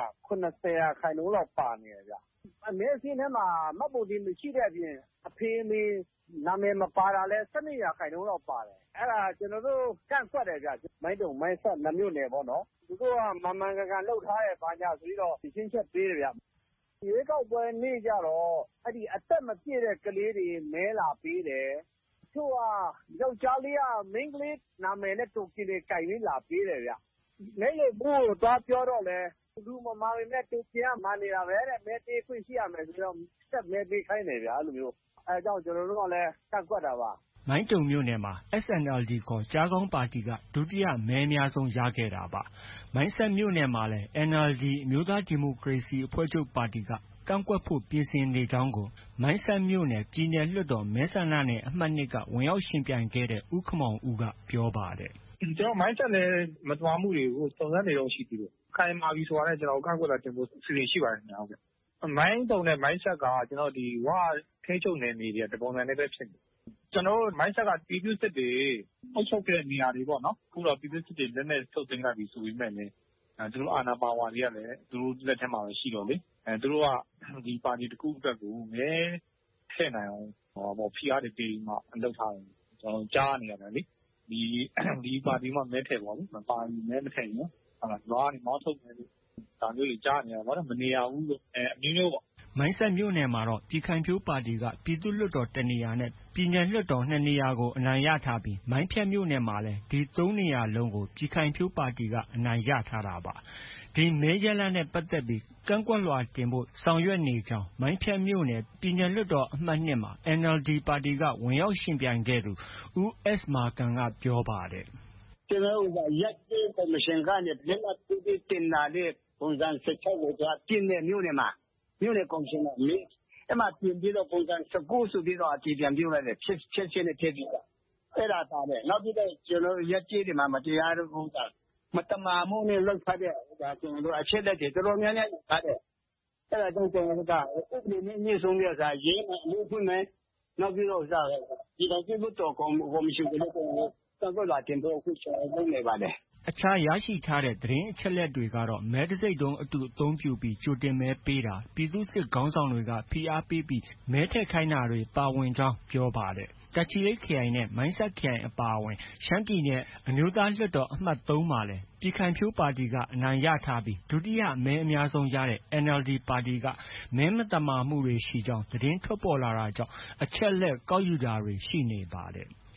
80%လောက်ပါနေတယ်ဗျ။မဲစင်းထဲမှာမှတ်ပုံတင်မရှိတဲ့အပြင်အဖေအမေနာမည်မပါတာလဲ12%လောက်ပါတယ်။အဲ့ဒါကျွန်တော်တို့ကန့်ကွက်တယ်ဗျ။မိုင်းတုံမိုင်းဆက်2မြို့နယ်ပေါ့နော်။သူတို့ကမှန်ကန်လှုပ်ထားတဲ့ဘာညာဆိုပြီးတော့ရှင်းချက်ပေးတယ်ဗျ။ရွေးကောက်ပွဲနေ့ကြတော့အဲ့ဒီအသက်မပြည့်တဲ့ကလေးတွေမဲလာပေးတယ်။သူကယောက်ျားလေးကမိန်းကလေးနာမည်နဲ့တိုကင်တွေကင်လေးလာပေးတယ်ဗျ။မဲရုံဘူးကိုသွားပြောတော့လဲလူမမာတွေနဲ့တိုကင်ကမှန်နေတာပဲတဲ့မဲပေးခွင့်ရှိရမယ်ဆိုတော့ဆက်မဲပေးခိုင်းတယ်ဗျအဲ့လိုမျိုးအဲကြောင့်ကျွန်တော်တို့ကလည်းကန့်ကွက်တာပါမိုင်းတုံမြို့နယ်မှာ SNLD ခေါ်ကြားကောင်းပါတီကဒုတိယမဲအများဆုံးရခဲ့တာပါမိုင်းဆက်မြို့နယ်မှာလည်း NLD အမျိုးသားဒီမိုကရေစီအဖွဲ့ချုပ်ပါတီကကန့်ကွက်ဖို့ပြင်ဆင်နေကြောင်းကိုမိုင်းဆက်မြို့နယ်ပြည်နယ်လွှတ်တော်မဲဆန္ဒနယ်အမှတ်2ကဝင်ရောက်ရှင်ပြိုင်ခဲ့တဲ့ဦးခမောင်ဦးကပြောပါတယ်ကျွန်တော်မိုင်းဆက်နယ်မတော်မှုတွေကိုစုံစမ်းနေတော့ရှိသေးတယ်ခိုင်မာပြီဆိုတာနဲ့ကျွန်တော်ကန့်ကွက်တာတင်ဖို့စီစဉ်ရှိပါတယ်ခင်ဗျာမိုင်းတုံနဲ့မိုင်းဆက်ကကျွန်တော်ဒီဝါထိချုပ်နယ်မြေတွေကတပုံစံနဲ့ပဲဖြစ်နေကျွန်တော်မိုင်းဆက်ကပြည်သူစစ်တွေအုပ်ချုပ်တဲ့နေရာတွေပေါ့နော်အခုတော့ပြည်သူစစ်တွေလက်နဲ့ထုတ်သိမ်းလိုက်ပြီဆိုပြီးမဲ့လည်းသူတို့အာဏာပါဝါတွေကလည်းသူတို့လက်ထက်မှာရှိတော့လေသူတို့ကဒီပါတီတစ်ခုအတွက်ကိုမဲထည့်နိုင်အောင်ဟောဖိအားတွေပေးမှအလုပ်ထားတယ်ကျွန်တော်ကြားနေရတယ်လေဒီပါတီမှာမဲထည့်ပါဘူးမပါဘူးမဲမထည့်ရင်ဟာလာရွာနေမောင်းထုတ်နေလို့ဒါမျိုးကြီးကြားနေရပါတော့မနေရဘူးလို့အမျိုးမျိုးပေါ့မိုင်းဆက်မြို့နယ်မှာတော့ပြည်ခိုင်ဖြိုးပါတီကပြည်သူ့လွှတ်တော်1နေရာနဲ့ပြည်နယ်လွှတ်တော်2နေရာကိုအနိုင်ရထားပြီးမိုင်းဖြတ်မြို့နယ်မှာလည်းဒီ3နေရာလုံးကိုပြည်ခိုင်ဖြိုးပါတီကအနိုင်ရထားတာပါဒီမဲရလဒ်နဲ့ပတ်သက်ပြီးကန့်ကွက်လွှာတင်ဖို့ဆောင်ရွက်နေကြောင်းမိုင်းဖြတ်မြို့နယ်ပြည်နယ်လွှတ်တော်အမှတ်2မှာ NLD ပါတီကဝင်ရောက်ရှင်ပြိုင်ခဲ့သူဦး S မာကန်ကပြောပါတယ်ကျွန်တော်တို့ရက်ကျေးကော်မရှင်ကနေလက်မှတ်ပြုတင်လာတဲ့ပုံစံ16ကိုပြည်နယ်မြို့နယ်မှာမြို့နယ်ကော်မရှင်ကအဲ့မှာပြင်ပြီးတော့ပုံစံ19ဆိုပြီးတော့အတည်ပြန်ပြုလိုက်တယ်ဖြစ်ချင်းနဲ့ထည့်ပြီးတာအဲ့ဒါသားပဲနောက်ပြီးတော့ကျွန်တော်ရက်ကျေးတွေမှာမတရားတို့ဥစ္စာမတမာမှုနဲ့လောက်ဖတ်တဲ့ဒါကျွန်တော်တို့အချက်လက်တွေတော်တော်များများထားတယ်အဲ့ဒါကြောင့်ကျွန်တော်တို့ကဥပဒေနဲ့ညှိဆုံးပြတာရေးမှအမှုဖွင့်မယ်နောက်ပြီးတော့ဥစ္စာဒီတော့ပြုတ်တော်ကော်မရှင်ကလည်းကျွန်တော်တို့တင်ဖို့အခုကျွန်တော်လုပ်နေပါတယ်အခြားရရှိထားတဲ့သတင်းအချက်လက်တွေကတော့မဲတစိတ်တုံးအတူအသုံးပြုပြီးကြိုတင်မဲပေးတာပြည်သူ့စစ်ခေါင်းဆောင်တွေကဖိအားပေးပြီးမဲထည့်ခိုင်းတာတွေပါဝင်ကြောင်းပြောပါတယ်။တာချီလိတ်ခရိုင်နဲ့မိုင်းဆက်ခရိုင်အပါအဝင်ရှမ်းပြည်နယ်အမျိုးသားလွှတ်တော်အမှတ်3မှာလည်းပြည်ခိုင်ဖြိုးပါတီကအနိုင်ရထားပြီးဒုတိယမဲအများဆုံးရတဲ့ NLD ပါတီကမဲမတမာမှုတွေရှိကြောင်းသတင်းထွက်ပေါ်လာတာကြောင့်အချက်လက်ကောက်ယူတာတွေရှိနေပါတယ်။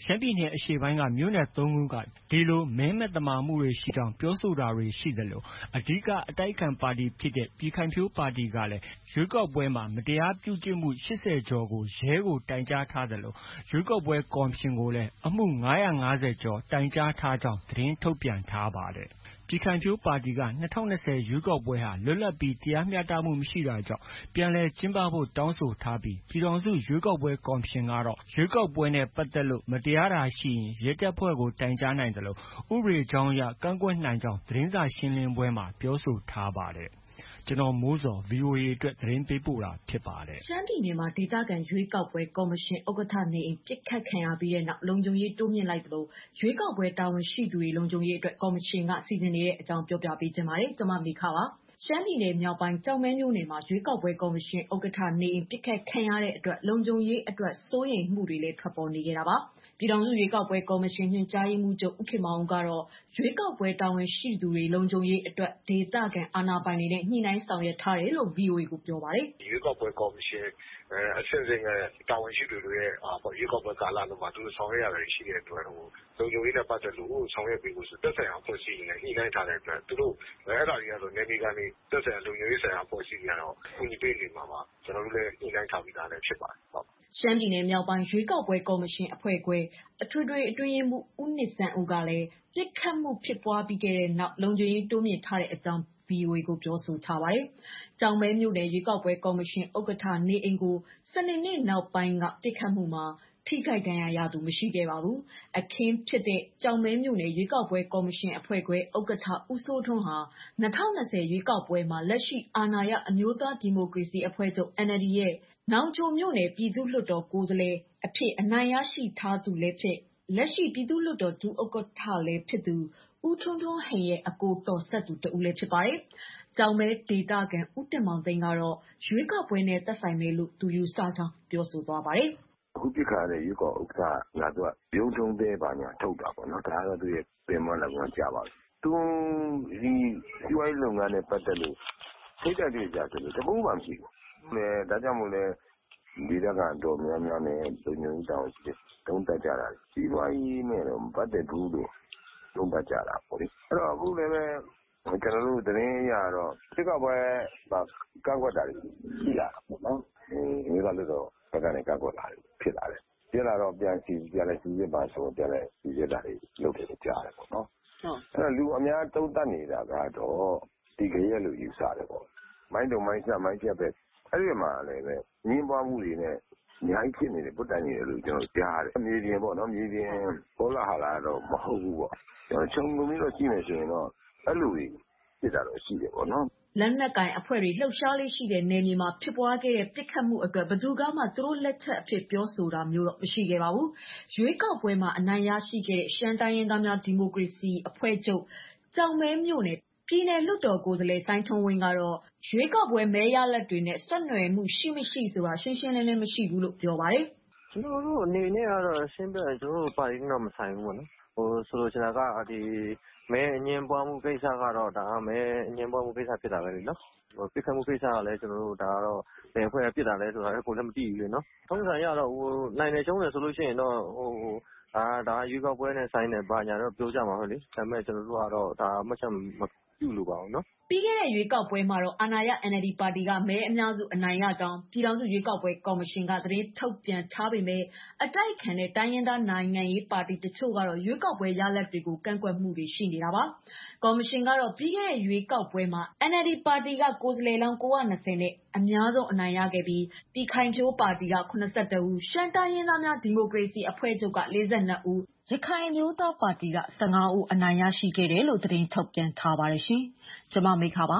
ရှမ်းပြည်နယ်အရှေ့ပိုင်းကမြို့နယ် ၃ ခုကဒီလိုမဲမသမာမှုတွေရှိကြောင်းပြောဆိုတာတွေရှိသလိုအဓိကအတိုက်အခံပါတီဖြစ်တဲ့ပြည်ခိုင်ဖြိုးပါတီကလည်းရွေးကောက်ပွဲမှာမတရားပြုကျင့်မှု80ကျော်ကိုရဲကိုတိုင်ကြားထားသလိုရွေးကောက်ပွဲကော်မရှင်ကိုလည်းအမှု950ကျော်တိုင်ကြားထားကြောင်းသတင်းထုတ်ပြန်ထားပါတယ်။ ပြည်ခိုင်ဖြိုးပါတီက2020ရွေးကောက်ပွဲဟာလွတ်လပ်ပြီးတရားမျှတမှုမရှိတာကြောင့်ပြန်လည်ကျင်းပဖို့တောင်းဆိုထားပြီးပြည်ထောင်စုရွေးကောက်ပွဲကော်မရှင်ကတော့ရွေးကောက်ပွဲနဲ့ပတ်သက်လို့မတရားတာရှိရင်ရဲတပ်ဖွဲ့ကိုတိုင်ကြားနိုင်သလိုဥပဒေကြောင်းအရကန့်ကွက်နိုင်ကြောင်းသတင်းစာရှင်းလင်းပွဲမှာပြောဆိုထားပါတယ်။ ကျွန်တော်မိုးဇော် VOA အတွက်သတင်းပေးပို့တာဖြစ်ပါတယ်။ရှမ်းပြည်နယ်မှာဒေသခံရွေးကောက်ပွဲကော်မရှင်ဥက္ကဋ္ဌနေအိမ်ပစ်ခတ်ခံရပြီးတဲ့နောက်လုံခြုံရေးတိုးမြင့်လိုက်သလိုရွေးကောက်ပွဲတာဝန်ရှိသူတွေလုံခြုံရေးအတွက်ကော်မရှင်ကစီစဉ်နေတဲ့အကြောင်းပြောပြပေးခြင်းပါတယ်။ကျွန်မမေခပါ။ရှမ်းပြည်နယ်မြောက်ပိုင်းကျောက်မဲမြို့နယ်မှာရွေးကောက်ပွဲကော်မရှင်ဥက္ကဋ္ဌနေအိမ်ပစ်ခတ်ခံရတဲ့အတွက်လုံခြုံရေးအတွက်စိုးရိမ်မှုတွေလည်းထွက်ပေါ်နေခဲ့တာပါ။ပြည်ထောင်စုရွေးကောက်ပွဲကော်မရှင်ညွှန်ကြားရေးမှူးချုပ်ဦးခင်မောင်ဦးကတော့ရွေးကောက်ပွဲတာဝန်ရှိသူတွေလုံခြုံရေးအတွက်ဒေသခံအာဏာပိုင်တွေနဲ့ညှိနှိုင်းဆောင်ရွက်ထားတယ်လို့ VOA ကိုပြောပါတယ်။ရွေးကောက်ပွဲကော်မရှင်အဆင့်ဆင့်ကတာဝန်ရှိသူတွေရဲ့ရွေးကောက်ပွဲကာလမှာသူတို့ဆောင်ရွက်ရတာရှိတဲ့အတွက်လုံခြုံရေးနဲ့ပတ်သက်လို့ဆောင်ရွက်ပေးဖို့ဆိုသက်ဆိုင်ရာအဖွဲ့အစည်းတွေနဲ့ညှိနှိုင်းထားတဲ့အတွက်သူတို့အဲ့ဒါတွေကတော့နေပြည်တော်ကနေသက်ဆိုင်ရာလုံခြုံရေးဆိုင်ရာအဖွဲ့အစည်းတွေကတော့ကူညီပေးနေမှာပါကျွန်တော်တို့လည်းညှိနှိုင်းထားပြီးသားလည်းဖြစ်ပါတယ်ဟုတ်ရှမ်းပြည်နယ်မြောက်ပိုင်းရွေးကောက်ပွဲကော်မရှင်အဖွဲ့ခွဲအထွေထွေအတွင်းရေးမှူးဦးနစ်ဆန်းဦးကလည်းပြစ်ခတ်မှုဖြစ်ပွားပြီးတဲ့နောက်လုံခြုံရေးတိုးမြင့်ထားတဲ့အကြောင်း VOA ကိုပြောဆိုထားပါတယ်။ကြောင်မဲမြို့နယ်ရွေးကောက်ပွဲကော်မရှင်ဥက္ကဋ္ဌနေအိမ်ကိုစနေနေ့နောက်ပိုင်းကပြစ်ခတ်မှုမှာထိခိုက်ဒဏ်ရာရသူမရှိခဲ့ပါဘူး။အခင်းဖြစ်တဲ့ကြောင်မဲမြို့နယ်ရွေးကောက်ပွဲကော်မရှင်အဖွဲ့ခွဲဥက္ကဋ္ဌဦးစိုးထွန်းဟာ2020ရွေးကောက်ပွဲမှာလက်ရှိအာဏာရအမျိုးသားဒီမိုကရေစီအဖွဲ့ချုပ် NLD ရဲ့နောင်ချိုမြို့နယ်ပြည်သူ့လွှတ်တော်ကိုယ်စားလှယ်အဖြစ်အနိုင်ရရှိထားသူလည်းဖြစ်လက်ရှိပြည်သူ့လွှတ်တော်ဒုဥက္ကဋ္ဌလည်းဖြစ်သူဦးထွန်းထွန်းဟိန်ရဲ့အကိုတော်ဆက်သူတဦးလည်းဖြစ်ပါတယ်။ကြောင်မဲဒေသခံဦးတင်မောင်သိန်းကတော့ရွေးကောက်ပွဲနဲ့သက်ဆိုင်မယ်လို့သူယူဆကြောင်းပြောဆိုသွားပါတယ်။အခုပြစ်ခါတဲ့ရွေးကောက်ဥက္ကဋ္ဌကသူကရုံးထုံးသေးပါညာထုတ်တာပေါ့နော်ဒါကတော့သူရဲ့ပြင်မလာကကြာပါပြီ။သူဒီစီးပွားရေးလုပ်ငန်းနဲ့ပတ်သက်လို့ထိတ်တဲ့ကြတယ်လို့တကူမှမရှိဘူး။ဒါကြောင့်မို့လဲဒီကကတော့များများနဲ့လူညုံတောင်းတုံးတက်ကြတာစီးပွားရေးနဲ့တော့ပတ်သက်ဘူးလို့တုံးတက်ကြတာပေါ့လေအဲ့တော့အခုလည်းပဲကျွန်တော်တို့သတင်းရတော့ဒီကပွဲကန့်ကွက်တာရှိလာပေါ့နော်ဒီကလည်းတော့ဘက်ကနေကန့်ကွက်လာဖြစ်လာတယ်ပြန်လာတော့ပြန်စီရပါဆိုပြန်လဲစီရတာတွေလုပ်တယ်ကြားတယ်ပေါ့နော်အဲ့တော့လူအများတုံးတက်နေတာကတော့ဒီခရက်လို့ယူဆတယ်ပေါ့မိုင်းတုံမိုင်းချက်ပဲအဲ့ဒီမှာလည်းပဲငင်းပွားမှုတွေနဲ့အများကြီးဖြစ်နေတယ်ပုတ်တန်နေတယ်လို့ကျွန်တော်ကြားတယ်မြေပြင်ပေါ့နော်မြေပြင်ပေါ်လာဟာတော့မဟုတ်ဘူးပေါ့ကျွန်တော်ခြုံငုံပြီးတော့ကြည့်မယ်ဆိုရင်တော့အဲ့လိုကြီးဖြစ်တာတော့ရှိတယ်ပေါ့နော်လက်နက်ကင်အဖွဲ့တွေလှုပ်ရှားလေးရှိတဲ့နယ်မြေမှာဖြစ်ပွားခဲ့တဲ့ပြစ်ခတ်မှုအတွက်ဘယ်သူကမှသူတို့လက်ချက်အဖြစ်ပြောဆိုတာမျိုးတော့မရှိခဲ့ပါဘူးရွေးကောက်ပွဲမှာအနိုင်ရရှိခဲ့တဲ့ရှမ်းတိုင်းရင်းသားများဒီမိုကရေစီအဖွဲ့ချုပ်ကြောင်မဲမြို့နယ်ပြည်နယ်လွှတ်တော်ကိုယ်စားလှယ်စိုင်းထွန်းဝင်းကတော့ရွေးကောက်ပွဲမဲရလဒ်တွေနဲ့ဆက်နွယ်မှုရှိမရှိဆိုတာရှင်းရှင်းလင်းလင်းမရှိဘူးလို့ပြောပါတယ်ကျွန်တော်တို့အနေနဲ့ကတော့ရှင်းပြကျွန်တော်တို့ပါတီတော့မဆိုင်ဘူးပေါ့နော်ဆိုလိုချင်တာကဒီမဲအငင်းပွားမှုကိစ္စကတော့ဒါမဲအငင်းပွားမှုကိစ္စဖြစ်တာပဲလေနော်ပြစ်ခတ်မှုကိစ္စကလည်းကျွန်တော်တို့ဒါကတော့ဘယ်အဖွဲ့ပြစ်တာလဲဆိုတာကိုလည်းမသိဘူးလေနော်ထုံးစံရတော့နိုင်တယ်ကျုံးတယ်ဆိုလို့ရှိရင်တော့ဒါရွေးကောက်ပွဲနဲ့ဆိုင်တယ်ဘာညာတော့ပြောကြမှာပဲလေဒါပေမဲ့ကျွန်တော်တို့ကတော့ဒါမှတ်ချက်မပြုလို့ပါဘူးနော်ပြီးခဲ့တဲ့ရွေးကောက်ပွဲမှာတော့အာဏာရ NLD ပါတီကမဲအများစုအနိုင်ရကြောင်းပြည်ထောင်စုရွေးကောက်ပွဲကော်မရှင်ကသတင်းထုတ်ပြန်ထားပေမဲ့အတိုက်ခံတဲ့တိုင်းရင်းသားနိုင်ငံရေးပါတီတချို့ကတော့ရွေးကောက်ပွဲရလဒ်တွေကိုကန့်ကွက်မှုတွေရှိနေတာပါကော်မရှင်ကတော့ပြီးခဲ့တဲ့ရွေးကောက်ပွဲမှာ NLD ပါတီကကိုယ်စားလှယ်လောင်း920နဲ့အများဆုံးအနိုင်ရခဲ့ပြီးပြည်ခိုင်ဖြိုးပါတီက82ဦးရှမ်းတိုင်းရင်းသားများဒီမိုကရေစီအဖွဲ့ချုပ်က42ဦးရခိုင်အမျိုးသားပါတီက15ဦးအနိုင်ရရှိခဲ့တယ်လို့သတင်းထုတ်ပြန်ထားပါတယ်ရှင်။ကျွန်မမိခပါ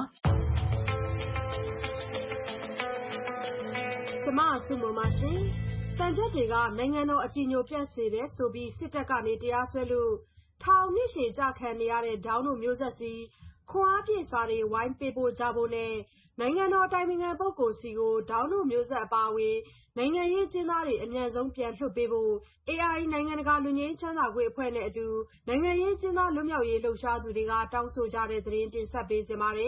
ကျွန်မဆုမမရှင်တန်ချက်တွေကနိုင်ငံတော်အကြည်ညိုပြတ်စေတဲ့ဆိုပြီးစစ်တပ်ကနေတရားစွဲလို့ထောင်နှစ်ရှည်ကြခံနေရတဲ့ဒေါင်းတို့မျိုးဆက်စီခွန်အားပြည့်စွာတွေဝိုင်းပေးဖို့ကြဖို့နဲ့နိုင်ငံတော်တိုင်ပင်ခံပုဂ္ဂိုလ်စီကိုဒေါင်းတို့မျိုးဆက်အပါအဝင်နိုင်ငံရေးကျင်းသားတွေအမြန်ဆုံးပြန်လွှတ်ပေးဖို့ AI နိုင်ငံတကာလူငင်းချမ်းသာခွင့်အဖွဲ့နဲ့အတူနိုင်ငံရေးကျင်းသားလွတ်မြောက်ရေးလှုပ်ရှားသူတွေကတောင်းဆိုကြတဲ့သတင်းတင်ဆက်ပေးကြပါမယ်။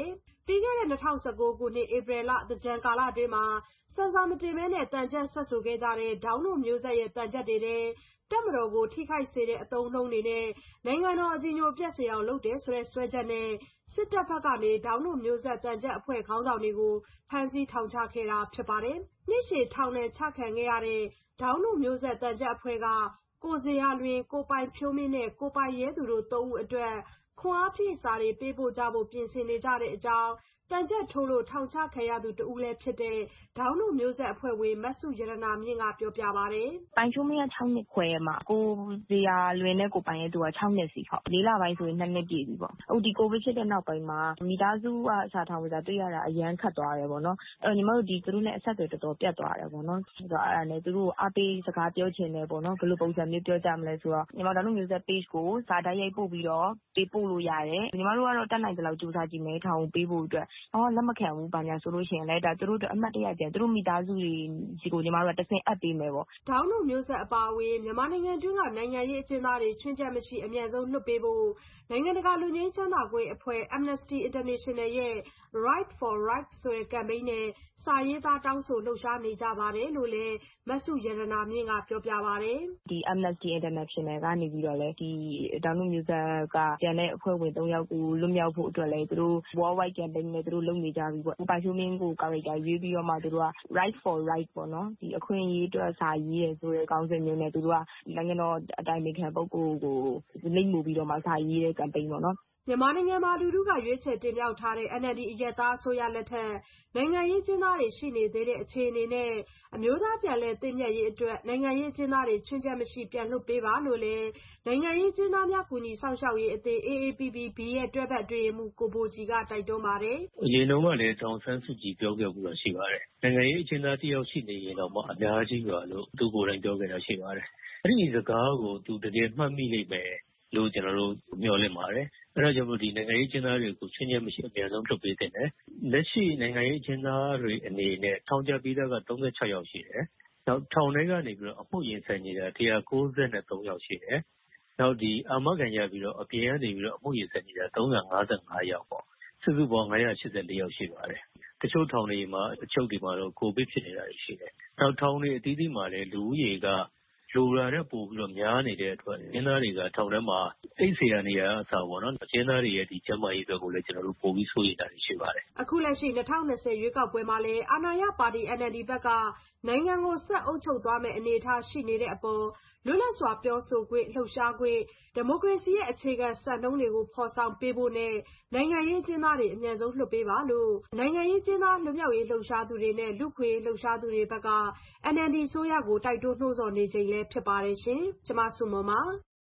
ပြီးခဲ့တဲ့2019ခုနှစ်ဧပြီလသင်္ကြန်ကာလအတွင်းမှာဆန်ဆာမတင်ဘဲသံချပ်ဆက်ဆိုခဲ့ကြတဲ့ဒေါင်းတို့မျိုးဆက်ရဲ့သံချပ်တွေထဲတပ်မတော်ကိုထိခိုက်စေတဲ့အသုံးအနှုန်းတွေနဲ့နိုင်ငံတော်အကြည်ညိုပျက်စေအောင်လုပ်တယ်ဆိုတဲ့စွဲချက်နဲ့စစ်တပ်ဘက်ကနေဒေါင်းတို့မျိုးဆက်သံချပ်အဖွဲ့ခေါင်းဆောင်တွေကိုဖမ်းဆီးထောင်ချခဲ့တာဖြစ်ပါတယ်။နှစ်ရှည်ထောင်နဲ့ချခံခဲ့ရတဲ့ဒေါင်းတို့မျိုးဆက်သံချပ်အဖွဲ့ကကိုဇေယျလွင်ကိုပိုင်ဖြိုးမင်းနဲ့ကိုပိုင်ရဲသူတို့၃ဦးအတွက်ခွန်အားဖြည့်စာတွေပေးပို့ကြဖို့ပြင်ဆင်နေကြတဲ့အကြောင်းတန်ကြပ်ထိုးလို့ထောင်ချခံရသူတဦးလည်းဖြစ်တဲ့ဒေါင်းတို့မျိုးဆက်အဖွဲ့ဝင်မစုရတနာမြင့်ကပြောပြပါတယ်။ပိုင်ချိုးမင်းက6နှစ်ခွဲမှာကိုဇေယျလွင်နဲ့ကိုပိုင်ရဲသူက6နှစ်စီဟုတ်4လပိုင်းဆိုရင်2နှစ်ပြည့်ပြီပေါ့။အခုဒီကိုဗစ်ဖြစ်တဲ့နောက်ပိုင်းမှာမိသားစုကစာထောင်ဝေစာတွေ့ရတာအရန်ခတ်သွားတယ်ပေါ့နော်။အဲ့တော့ညီမတို့သူတို့နဲ့အဆက်အသွယ်တော်တော်ပြတ်သွားတယ်ပေါ့နော်။ဆိုတော့အဲ့ဒါနဲ့သူတို့အားပေးစကားပြောချင်တယ်ပေါ့နော်။ဘယ်လိုပုံစံမျိုးပြောကြမလဲဆိုတော့ညီမဒေါင်းတို့မျိုးဆက် page ကိုစာတိုက်ရိုက်ပို့ပြီးတော့ပေးပို့လို့ရတယ်။ညီမတို့ကတော့တက်နိုင်တဲ့လောက်ကြိုးစားကြည့်မယ်ထောင်ကိုပေးဖို့အတွက်လက်မခံဘူးဘာညာဆိုလို့ရှိရင်လည်းဒါသူတို့အမှတ်တရပြန်သူတို့မိသားစုတွေစီကိုညီမတို့ကတဆင့်အပ်ပေးမယ်ပေါ့။ဒေါင်းတို့မျိုးဆက်အပါအဝင်မြန်မာနိုင်ငံတွင်းကနိုင်ငံရေးအကျဉ်းသားတွေချွင်းချက်မရှိအမြန်ဆုံးလွှတ်ပေးဖို့နိုင်ငံတကာလူငင်းချမ်းသာခွင့်အဖွဲ့ Amnesty International ရဲ့ Right for Right ဆိုတဲ့ campaign နဲ့စာရေးသားတောင်းဆိုလှုပ်ရှားနေကြပါတယ်လို့လည်းမစုရတနာမြင့်ကပြောပြပါတယ်။ဒီ Amnesty International ကနေပြီးတော့လည်းဒီဒေါင်းတို့မျိုးဆက်ကပြန်တဲ့အဖွဲ့ဝင်3ယောက်ကိုလွတ်မြောက်ဖို့အတွက်လည်းသူတို့ Worldwide campaign နဲ့သူတို့လုပ်နေကြပြီပေါ့။ပိုင်ချိုးမင်းကို character ရွေးပြီးတော့မှသူတို့က Right for Right ပေါ့နော်။ဒီအခွင့်အရေးအတွက်စာရေးရဆိုတဲ့ခေါင်းစဉ်မျိုးနဲ့သူတို့ကနိုင်ငံတော်အတိုင်ပင်ခံပုဂ္ဂိုလ်ကိုလိမ့်မှုပြီးတော့မှစာရေးတဲ့ campaign ပေါ့နော်မြန်မာနိုင်ငံမှာလူထုကရွေးချယ်တင်မြှောက်ထားတဲ့ NLD အရပ်သားအစိုးရလက်ထက်နိုင်ငံရေးကျင်းသားတွေရှိနေသေးတဲ့အခြေအနေနဲ့အမျိုးသားပြန်လည်သင့်မြတ်ရေးအတွက်နိုင်ငံရေးကျင်းသားတွေချွင်းချက်မရှိပြန်လွှတ်ပေးပါလို့လည်းနိုင်ငံရေးကျင်းသားများကူညီဆောင်ရှောက်ရေးအသင်း AAPPB ရဲ့တွဲဖက်အတွင်းရေးမှူးကိုဘိုကြည်ကတိုက်တွန်းပါတယ်။အရင်တုန်းကလည်းဒေါ်ဆန်းစုကြည်ပြောခဲ့မှုတော့ရှိပါတယ်။နိုင်ငံရေးအကျဉ်းသားတယောက်ရှိနေရင်တော့အများကြီးပါလို့သူကိုယ်တိုင်ပြောခဲ့တာရှိပါတယ်။အဲ့ဒီစကားကိုသူတကယ်မှတ်မိလိမ့်မယ်လို့ကျွန်တော်တို့မျှော်လင့်ပါတယ်။အဲ့ဒါကြောင့်မို့ဒီနိုင်ငံရေးကျင်းသားတွေကိုချင်းချင်းမရှိအများဆုံးထုတ်ပေးတဲ့တယ်။လက်ရှိနိုင်ငံရေးကျင်းသားတွေအနေနဲ့ထောင်ကျပြီးသားက36ယောက်ရှိတယ်။နောက်ထောင်ထဲကနေပြီးတော့အမှုရင်ဆိုင်နေတာ193ယောက်ရှိတယ်။နောက်ဒီအာမခံရပြီးတော့အပြင်ကနေပြီးတော့အမှုရင်ဆိုင်နေတာ355ယောက်ပေါ့။စုစုပေါင်း984ယောက်ရှိပါတယ်။တချို့ထောင်တွေမှာအချုပ်တွေမှာတော့ကိုဗစ်ဖြစ်နေတာရှိတယ်။နောက်ထောင်တွေအသီးသီးမှာလည်းလူဦးရေကလိုရာနဲ့ပို့ပြီးတော့များနေတဲ့အတွက်ကျင်းသားတွေကထောင်ထဲမှာအိတ်ဆေရနေရအစားပေါ့နော်ကျင်းသားတွေရဲ့ဒီကျန်းမာရေးအတွက်ကိုလည်းကျွန်တော်တို့ပို့ပြီးစိုးရိမ်တာရှိပါတယ်အခုလက်ရှိ2020ရွေးကောက်ပွဲမှာလည်းအာဏာရပါတီ NLD ဘက်ကနိုင်ငံကိုဆက်အုပ်ချုပ်သွားမယ့်အနေအထားရှိနေတဲ့အပေါ်လွတ်လပ်စွာပြောဆိုခွင့်လှုပ်ရှားခွင့်ဒီမိုကရေစီရဲ့အခြေခံစံနှုန်းတွေကိုဖော်ဆောင်ပေးဖို့နဲ့နိုင်ငံရေးကျင်းသားတွေအမြန်ဆုံးလွှတ်ပေးပါလို့နိုင်ငံရေးကျင်းသားလွတ်မြောက်ရေးလှုပ်ရှားသူတွေနဲ့လူခွေလှုပ်ရှားသူတွေဘက်က NLD ဆိုရကိုတိုက်တွန်းနှိုးဆော်နေချိန်လည်းဖြစ်ပါတယ်ရှင်။ကျွန်မဆုမွန်ပါ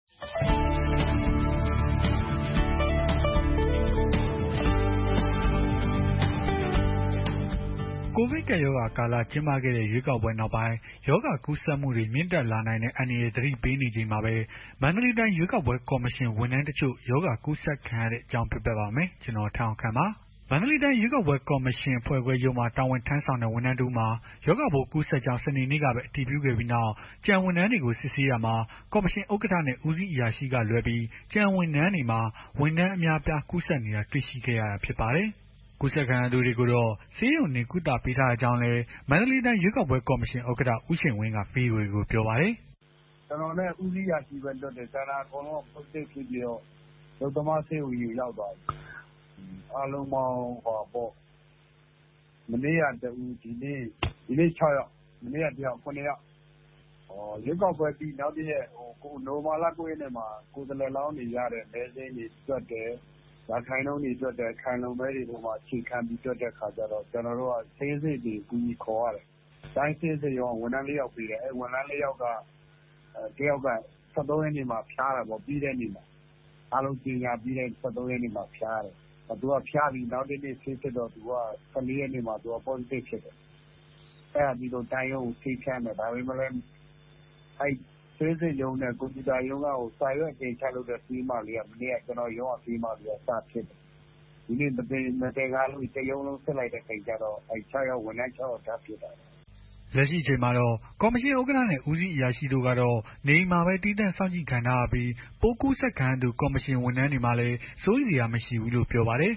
ကိုဗစ်ကပ်ရောဂါကာလကျင်းပခဲ့တဲ့ရွေးကောက်ပွဲနောက်ပိုင်းရောဂါကူးစက်မှုတွေမြင့်တက်လာနိုင်တဲ့အန္တရာယ်သတိပေးနေချိန်မှာပဲမန္တလေးတိုင်းရွေးကောက်ပွဲကော်မရှင်ဝန်ထမ်းတချို့ရောဂါကူးစက်ခံရတဲ့အကြောင်းပြပြပါမယ်။ကျွန်တော်ထအောင်ခန့်ပါ။မန္တလေးတိုင်းရွေးကောက်ပွဲကော်မရှင်အဖွဲ့ခွဲရုံးမှာတာဝန်ထမ်းဆောင်တဲ့ဝန်ထမ်းတို့မှာရောဂါပိုးကူးစက်ကြောင်းစနေနေ့ကပဲအတည်ပြုခဲ့ပြီးနောက်ကြံဝန်ထမ်းတွေကိုစစ်ဆေးရမှာကော်မရှင်ဥက္ကဋ္ဌနဲ့ဦးစီးအရာရှိကလွဲပြီးကြံဝန်ထမ်းတွေမှာဝန်ထမ်းအများပြားကူးစက်နေတာတွေ့ရှိခဲ့ရတာဖြစ်ပါတယ်။ကူးစက်ခံရသူတွေကိုတော့ဆေးရုံနေကုသပေးထားကြောင်းလည်းမန္တလေးတိုင်းရွေးကောက်ပွဲကော်မရှင်ဥက္ကဋ္ဌဦးရှင်ဝင်းက VOA ကိုပြောပါတယ်။ကျွန်တော်နဲ့ဦးစီးရရှိပဲလွတ်တယ်ဆန္ဒအကုန်လုံး positive ဖြစ်ပြီးတော့ဒုသမားဆေးဦးကြီးရောက်သွားပြီ။အားလုံးပေါင်းမနေ့ကတဦးဒီနေ့6ယောက်မနေ့ကတယောက်9ယောက်ရွေးကောက်ပွဲပြီးနောက်တည့်ရက်နိုမာလာ9ရက်နေ့မှာကိုယ်စားလှယ်လောင်းတွေရတဲ့မဲစင်းတွေတွက်တယ်ဒါခိုင်နှုန်းတွေတွက်တယ်ခိုင်လုံမဲတွေပေါ်မှာခြေခံပြီးတွက်တဲ့ခါကျတော့ကျွန်တော်တို့ကဆေးစစ်တွေကူညီခေါ်ရတယ်။တိုင်းဆေးစစ်ရောဝန်ထမ်း4ယောက်ပြီးတယ်။ဝန်ထမ်း4ယောက်ကတယောက်က73ရက်နေ့မှာဖျားတာပေါ့ပြီးတဲ့နေ့မှာအားလုံးကြီးညာပြီးတဲ့73ရက်နေ့မှာဖျားတယ်။သူကဖျားပြီးနောက်တစ်နေ့ဆေးစစ်တော့သူက14ရက်နေ့မှာသူက positive ဖြစ်တယ်။အဲ့ဒါပြီးတော့တိုင်းရုံးကိုဆေးဖြန်းတယ်ဒါပေမဲ့လည်းအဲ့ဆေးစစ်ရုံးနဲ့ကွန်ပျူတာရုံးကစာရွက်တင်ချလုပ်တဲ့စီးမလေးကမနေ့ကကျွန်တော်ရုံးကစီးမလေးကစဖြစ်တယ်။ဒီနေ့မတဲကားလို့တရုံးလုံးစစ်လိုက်တဲ့ချိန်ကျတော့အဲ့6ယောက်ဝန်ထမ်း6ယောက်ဓာတ်ဖြစ်တာ။လက်ရှိအချိန်မှာတော့ကော်မရှင်ဥက္ကဋ္ဌနဲ့ဦးစီးအရာရှိတို့ကတော့နေအိမ်မှာပဲတည်တံ့စောင့်ကြည့်ခံထားရပြီးပိုးကူးစက်ခံရသူကော်မရှင်ဝန်ထမ်းတွေမှာလည်းစိုးရိမ်စရာမရှိဘူးလို့ပြောပါတယ်။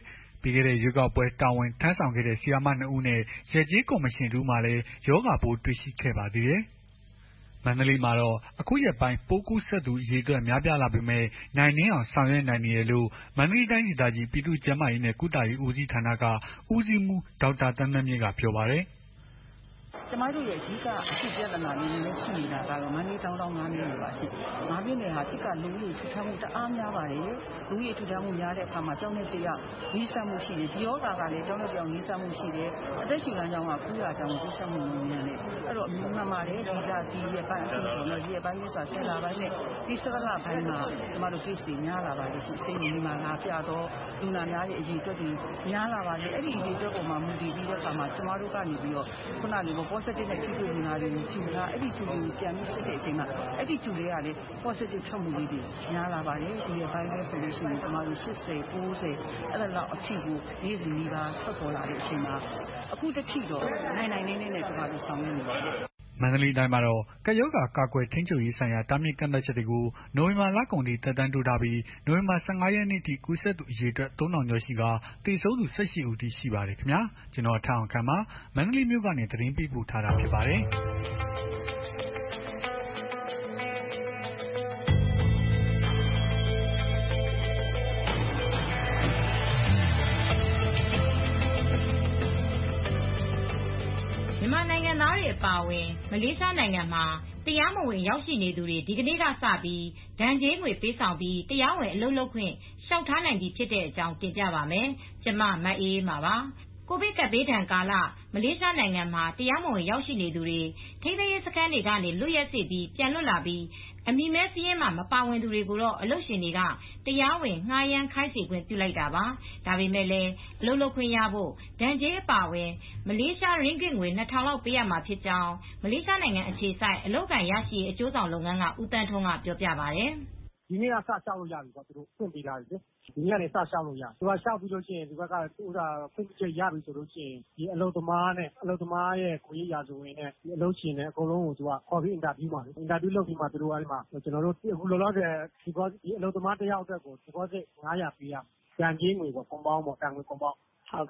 ပြီးခဲ့တဲ့ရွေးကောက်ပွဲတာဝန်ထမ်းဆောင်ခဲ့တဲ့ဆရာမ 2 ဦးနဲ့ရပ်ကျေးကော်မရှင်တဦးမှာလည်းရောဂါပိုးတွေ့ရှိခဲ့ပါသေးတယ်။ မန္တလေးမှာတော့အခုရက်ပိုင်းပိုးကူးစက်သူအရေအတွက်များပြားလာပေမဲ့ နိုင်နင်းအောင်ဆောင်ရွက်နိုင်နေတယ်လို့မန္တလေးတိုင်းဒေသကြီးပြည်သူ့ကျန်းမာရေးနဲ့ကုသရေးဦးစီးဌာနကဦးစီးမှူးဒေါက်တာသန်းသန်းမြင့်ကပြောပါတယ်။ကျမတို့ရဲ့အဓိကအဖြစ်ပြဿနာလေးတွေရှိနေတာကတော့မန္တလေးတောင်5မြို့နယ်ပါရှိတယ်။5မြို့နယ်ဟာတစ်ကလူဦးရေထူထပ်မှုတအားများပါတယ်။လူဦးရေထူထပ်မှုများတဲ့အခါမှာကျောင်းနဲ့တရားနီးစပ်မှုရှိတယ်။ဒီယောဂါကလည်းကျောင်းနဲ့တရားနီးစပ်မှုရှိတယ်။အသက်ရှူလမ်းကြောင်းကကူးရကြောင်းကူးစက်မှုများတယ်။အဲ့တော့မှန်ပါတယ်ဒီရက်ပိုင်းအထိပေါ့နော်ဒီရက်ပိုင်းလေးဆိုတာ10လပိုင်းနဲ့ဒီ17လပိုင်းမှာကျမတို့ case တွေများလာပါလိမ့်ရှိစိတ်ဝင်မှာလာပြတော့လူနာများရဲ့အရေးအတွက်တွေများလာပါလေ။အဲ့ဒီအရေးအတွက်ပေါ်မှာမူတည်ပြီးတဲ့အခါမှာကျမတို့ကနေပြီးတော့ခုနကpositive နဲ့ထိတွေ့လူနာတွေကိုကြည့်တာအဲ့ဒီကျူတွေကိုပြန်ပြီးစစ်တဲ့အချိန်မှာအဲ့ဒီကျူတွေကလည်း positive ထွက်မှုလေးတွေများလာပါတယ်ဒီရက်ပိုင်းလဲဆိုလို့ရှိရင်ကျမတို့80 90အဲ့ဒါလောက်အထိကိုနေ့စဉ်နေ့ပါထွက်ပေါ်လာတဲ့အချိန်မှာအခုတစ်ထိတော့နိုင်နေနဲ့ကျမတို့ဆောင်ရွက်နေပါတယ်မန္တလေးတိုင်းမှာတော့ကပ်ရောဂါကာကွယ်ထိန်းချုပ်ရေးဆိုင်ရာတားမြစ်ကန့်သတ်ချက်တွေကိုနိုဝင်ဘာလကုန်ထိသက်တမ်းတိုးထားပြီးနိုဝင်ဘာ15ရက်နေ့ထိကူးစက်သူအရေအတွက်3000ကျော်ရှိကသေဆုံးသူ18ဦးထိရှိပါတယ်ခင်ဗျာကျွန်တော်ထအောင်ခန့်ပါမန္တလေးမြို့ကနေသတင်းပေးပို့ထားတာဖြစ်ပါတယ်မြန်မာနိုင်ငံသားတွေအပါအဝင်မလေးရှားနိုင်ငံမှာတရားမဝင်ရောက်ရှိနေသူတွေဒီကနေ့ကစပြီးဒဏ်ကြေးငွေပေးဆောင်ပြီးတရားဝင်အလုပ်လုပ်ခွင့်လျှောက်ထားနိုင်ပြီဖြစ်တဲ့အကြောင်းတင်ပြပါမယ်။ကျွန်မမအေးအေးပါပါ။ကိုဗစ်ကပ်ဘေးဒဏ်ကာလမလေးရှားနိုင်ငံမှာတရားမဝင်ရောက်ရှိနေသူတွေထိန်းသိမ်းရေးစခန်းတွေကနေလွတ်ရက်စေ့ပြီးပြန်လွတ်လာပြီးအမည်မဲစာရင်းမှာမပါဝင်သူတွေကိုတော့အလုပ်ရှင်တွေကတရားဝင်ငှားရမ်းခိုင်းစေခွင့်ပြုလိုက်တာပါ။ဒါပေမဲ့လည်းအလုပ်လုပ်ခွင့်ရဖို့ဒဏ်ကြေးအပါအဝင်မလေးရှားရင်းဂစ်ငွေ2000လောက်ပေးရမှာဖြစ်ကြောင်းမလေးရှားနိုင်ငံအခြေစိုက်အလုပ်ကိုင်ရရှိရေးအကျိုးဆောင်လုပ်ငန်းကဦးတန်းထွန်းကပြောပြပါတယ်။ဒီနေ့ကစလျှောက်လို့ရပြီပေါ့သူတို့ဖွင့်ပေးလာတယ်ဒီနေ့ကနေစလျှောက်လို့ရသူကလျှောက်ပြီးလို့ရှိရင်ဒီဘက်ကခွင့်ပြုချက်ရပြီဆိုလို့ရှိရင်ဒီအလုပ်သမားနဲ့အလုပ်သမားရဲ့ကိုယ်ရေးရာဇဝင်နဲ့ဒီအလုပ်ရှင်နဲ့အကုန်လုံးကိုသူကခေါ်ပြီးအင်တာဗျူးမှာအင်တာဗျူးလုပ်ပြီးမှသူတို့အဲဒီမှာကျွန်တော်တို့အခုလောလောဆယ်ဒီအလုပ်သမားတစ်ယောက်အတွက်ကို deposit 900ပေးရမယ်။ကြံကြေးငွေပေါ့ကွန်ပေါင်းပေါ့တန်ငွေကွန်ပေါင်း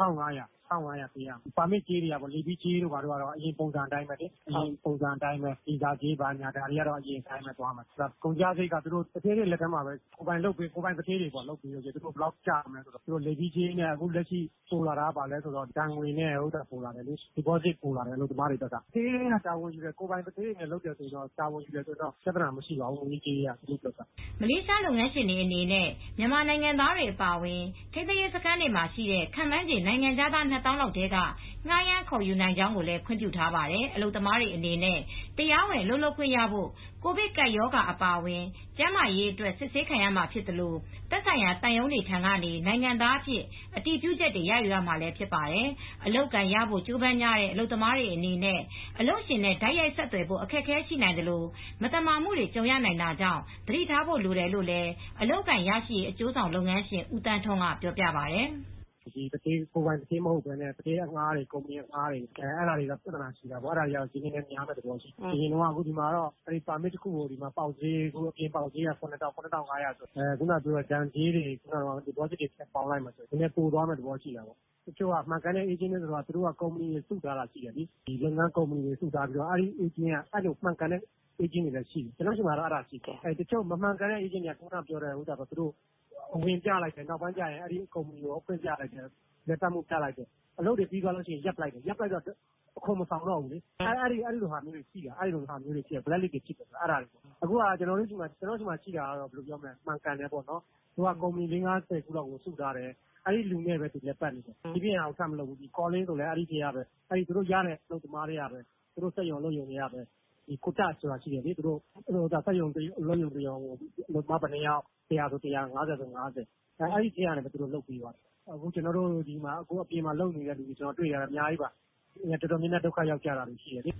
1500ပေးရမယ်။ပါမစ်ကြေးတွေကပေါ့လေဘီကြေးတို့ဘာတို့ကတော့အရင်ပုံစံအတိုင်းပဲလေအရင်ပုံစံအတိုင်းပဲဗီဇာကြေးပါညာဒါတွေကတော့အရင်အတိုင်းပဲသွားမယ်။ကုန်ကြစိတ်ကသူတို့တစ်သေးလေးလက်ထက်မှာပဲကိုယ်ပိုင်လုပ်ပြီးကိုယ်ပိုင်တစ်သေးတွေပေါ့လုပ်ပြီးတော့သူတို့ဘယ်လောက်ကြာမလဲဆိုတော့သူတို့လေဘီကြေးနဲ့အခုလက်ရှိပို့လာတာပါလဲဆိုတော့တန်ငွေနဲ့ဟုတ်တယ်ပို့လာတယ်လေ deposit ပို့လာတယ်လို့ဒီမားတွေတက်ကသေးကတာဝန်ယူတယ်ကိုယ်ပိုင်တစ်သေးနဲ့လုပ်တယ်ဆိုတော့တာဝန်ယူတယ်ဆိုတော့ပြဿနာမရှိပါဘူးငွေကြေးရသူတို့တက်ကမလေးရှားလုပ်ငန်းရှင်တွေအနေနဲ့မြန်မာနိုင်ငံသားတွေအပါအဝင်ထိန်းသိမ်းရေးစခန်းတွေမှာရှိတဲ့ခံမှန်းကျင်နိုင်ငံသား2000လောက်တဲကငှားရမ်းခေါ်ယူနိုင်ကြောင်းကိုလည်းခွင့်ပြုထားပါတယ်။အလုပ်သမားတွေအနေနဲ့တရားဝင်လုပ်ခွင့်ရဖို့ကိုဗစ်ကပ်ရောဂါအပါအဝင်ကျန်းမာရေးအတွက်စစ်ဆေးခံရမှာဖြစ်တယ်လို့သက်ဆိုင်ရာတန်ယုံတွေထံကနေနိုင်ငံသားအဖြစ်အတည်ပြုချက်တွေရယူရမှာလည်းဖြစ်ပါတယ်။အလုပ်ကံရဖို့ကြိုးပမ်းကြတဲ့အလုပ်သမားတွေအနေနဲ့အလုပ်ရှင်နဲ့ဓာတ်ရိုက်ဆက်သွယ်ဖို့အခက်အခဲရှိနိုင်တယ်လို့မတမာမှုတွေကြုံရနိုင်တာကြောင့်သတိထားဖို့လိုတယ်လို့လည်းအလုပ်ကံရရှိအကျိုးဆောင်လုပ်ငန်းရှင်ဦးတန်းထွန်းကပြောပြပါတယ်။ဒီတတိကိုယ်ပိုင်တတိမဟုတ်ဘဲနဲ့တတိအငှားတွေကုမ္ပဏီအငှားတွေအဲ့ဒါတွေကပြဿနာရှိတာပေါ့အဲ့ဒါတွေကတော့ဒီနေ့နဲ့များတဲ့သဘောရှိဒီနေ့တော့အခုဒီမှာတော့အဲ့ဒီပါမစ်တစ်ခုကိုဒီမှာပေါက်ဈေးကိုအပြင်ပေါက်ဈေးက9500ဆိုခုနကပြောဒဏ်ဈေးတွေခုနက deposit တွေပေါင်းလိုက်မှဆိုဒီနေ့ပို့သွားမယ့်သဘောရှိတာပေါ့တချို့ကမှန်ကန်တဲ့ agent တွေဆိုတာသူတို့ကကုမ္ပဏီတွေစုထားတာရှိတယ်ဒီလုပ်ငန်းကုမ္ပဏီတွေစုထားပြီးတော့အဲ့ဒီ agent ကအဲ့လိုမှန်ကန်တဲ့ agent တွေလည်းရှိတယ်ကျွန်တော်ရှိမှာတော့အဲ့ဒါရှိတယ်အဲ့တချို့မမှန်ကန်တဲ့ agent တွေကခုနပြောတဲ့ဥစ္စာတော့သူတို့ဝင်ပြလိုက်တယ်နောက်ပိုင်းကျရင်အဲ့ဒီကုမ္ပဏီကိုဖွင့်ပြလိုက်တယ်လက်တမှုပြလိုက်တယ်အလုပ်တွေပြီးသွားလို့ရှိရင်ရပ်လိုက်တော့အခွန်မဆောင်တော့ဘူးလေအဲ့ဒီလိုဟာမျိုးတွေရှိတာအဲ့ဒီလိုဟာမျိုးတွေရှိတယ် black list တွေဖြစ်တယ်အဲ့ဒါတွေအခုကကျွန်တော်ရှိမှာရှိတာကတော့ဘယ်လိုပြောမလဲမှန်ကန်တယ်ပေါ့နော်သူကကုမ္ပဏီ50ခုလောက်ကိုစုထားတယ်အဲ့ဒီလူနဲ့ပဲသူလက်ပတ်နေတယ်ဒီပြင်အောင်ဆက်မလုပ်ဘူးဒီ calling ဆိုလဲအဲ့ဒီတရားပဲအဲ့ဒီသူတို့ရတဲ့အလုပ်သမားတွေကပဲသူတို့စက်ရုံလုပ်ရုံတွေကပဲဒီကိုတာဆိုတာရှိတယ်လေသူတို့စက်ရုံလုပ်ရုံတွေရောလုပ်မပနေရောက်100ဆို100 50ဆို50အဲ့ဒီတရားနဲ့ပဲသူတို့လုပ်ပြီးသွားတယ်အခုကျွန်တော်တို့ဒီမှာအခုအပြင်မှာလုပ်နေတဲ့လူတွေကျွန်တော်တွေ့ရတယ်အများကြီးပါတော်တော်များများဒုက္ခရောက်ကြတာတွေရှိတယ်လေ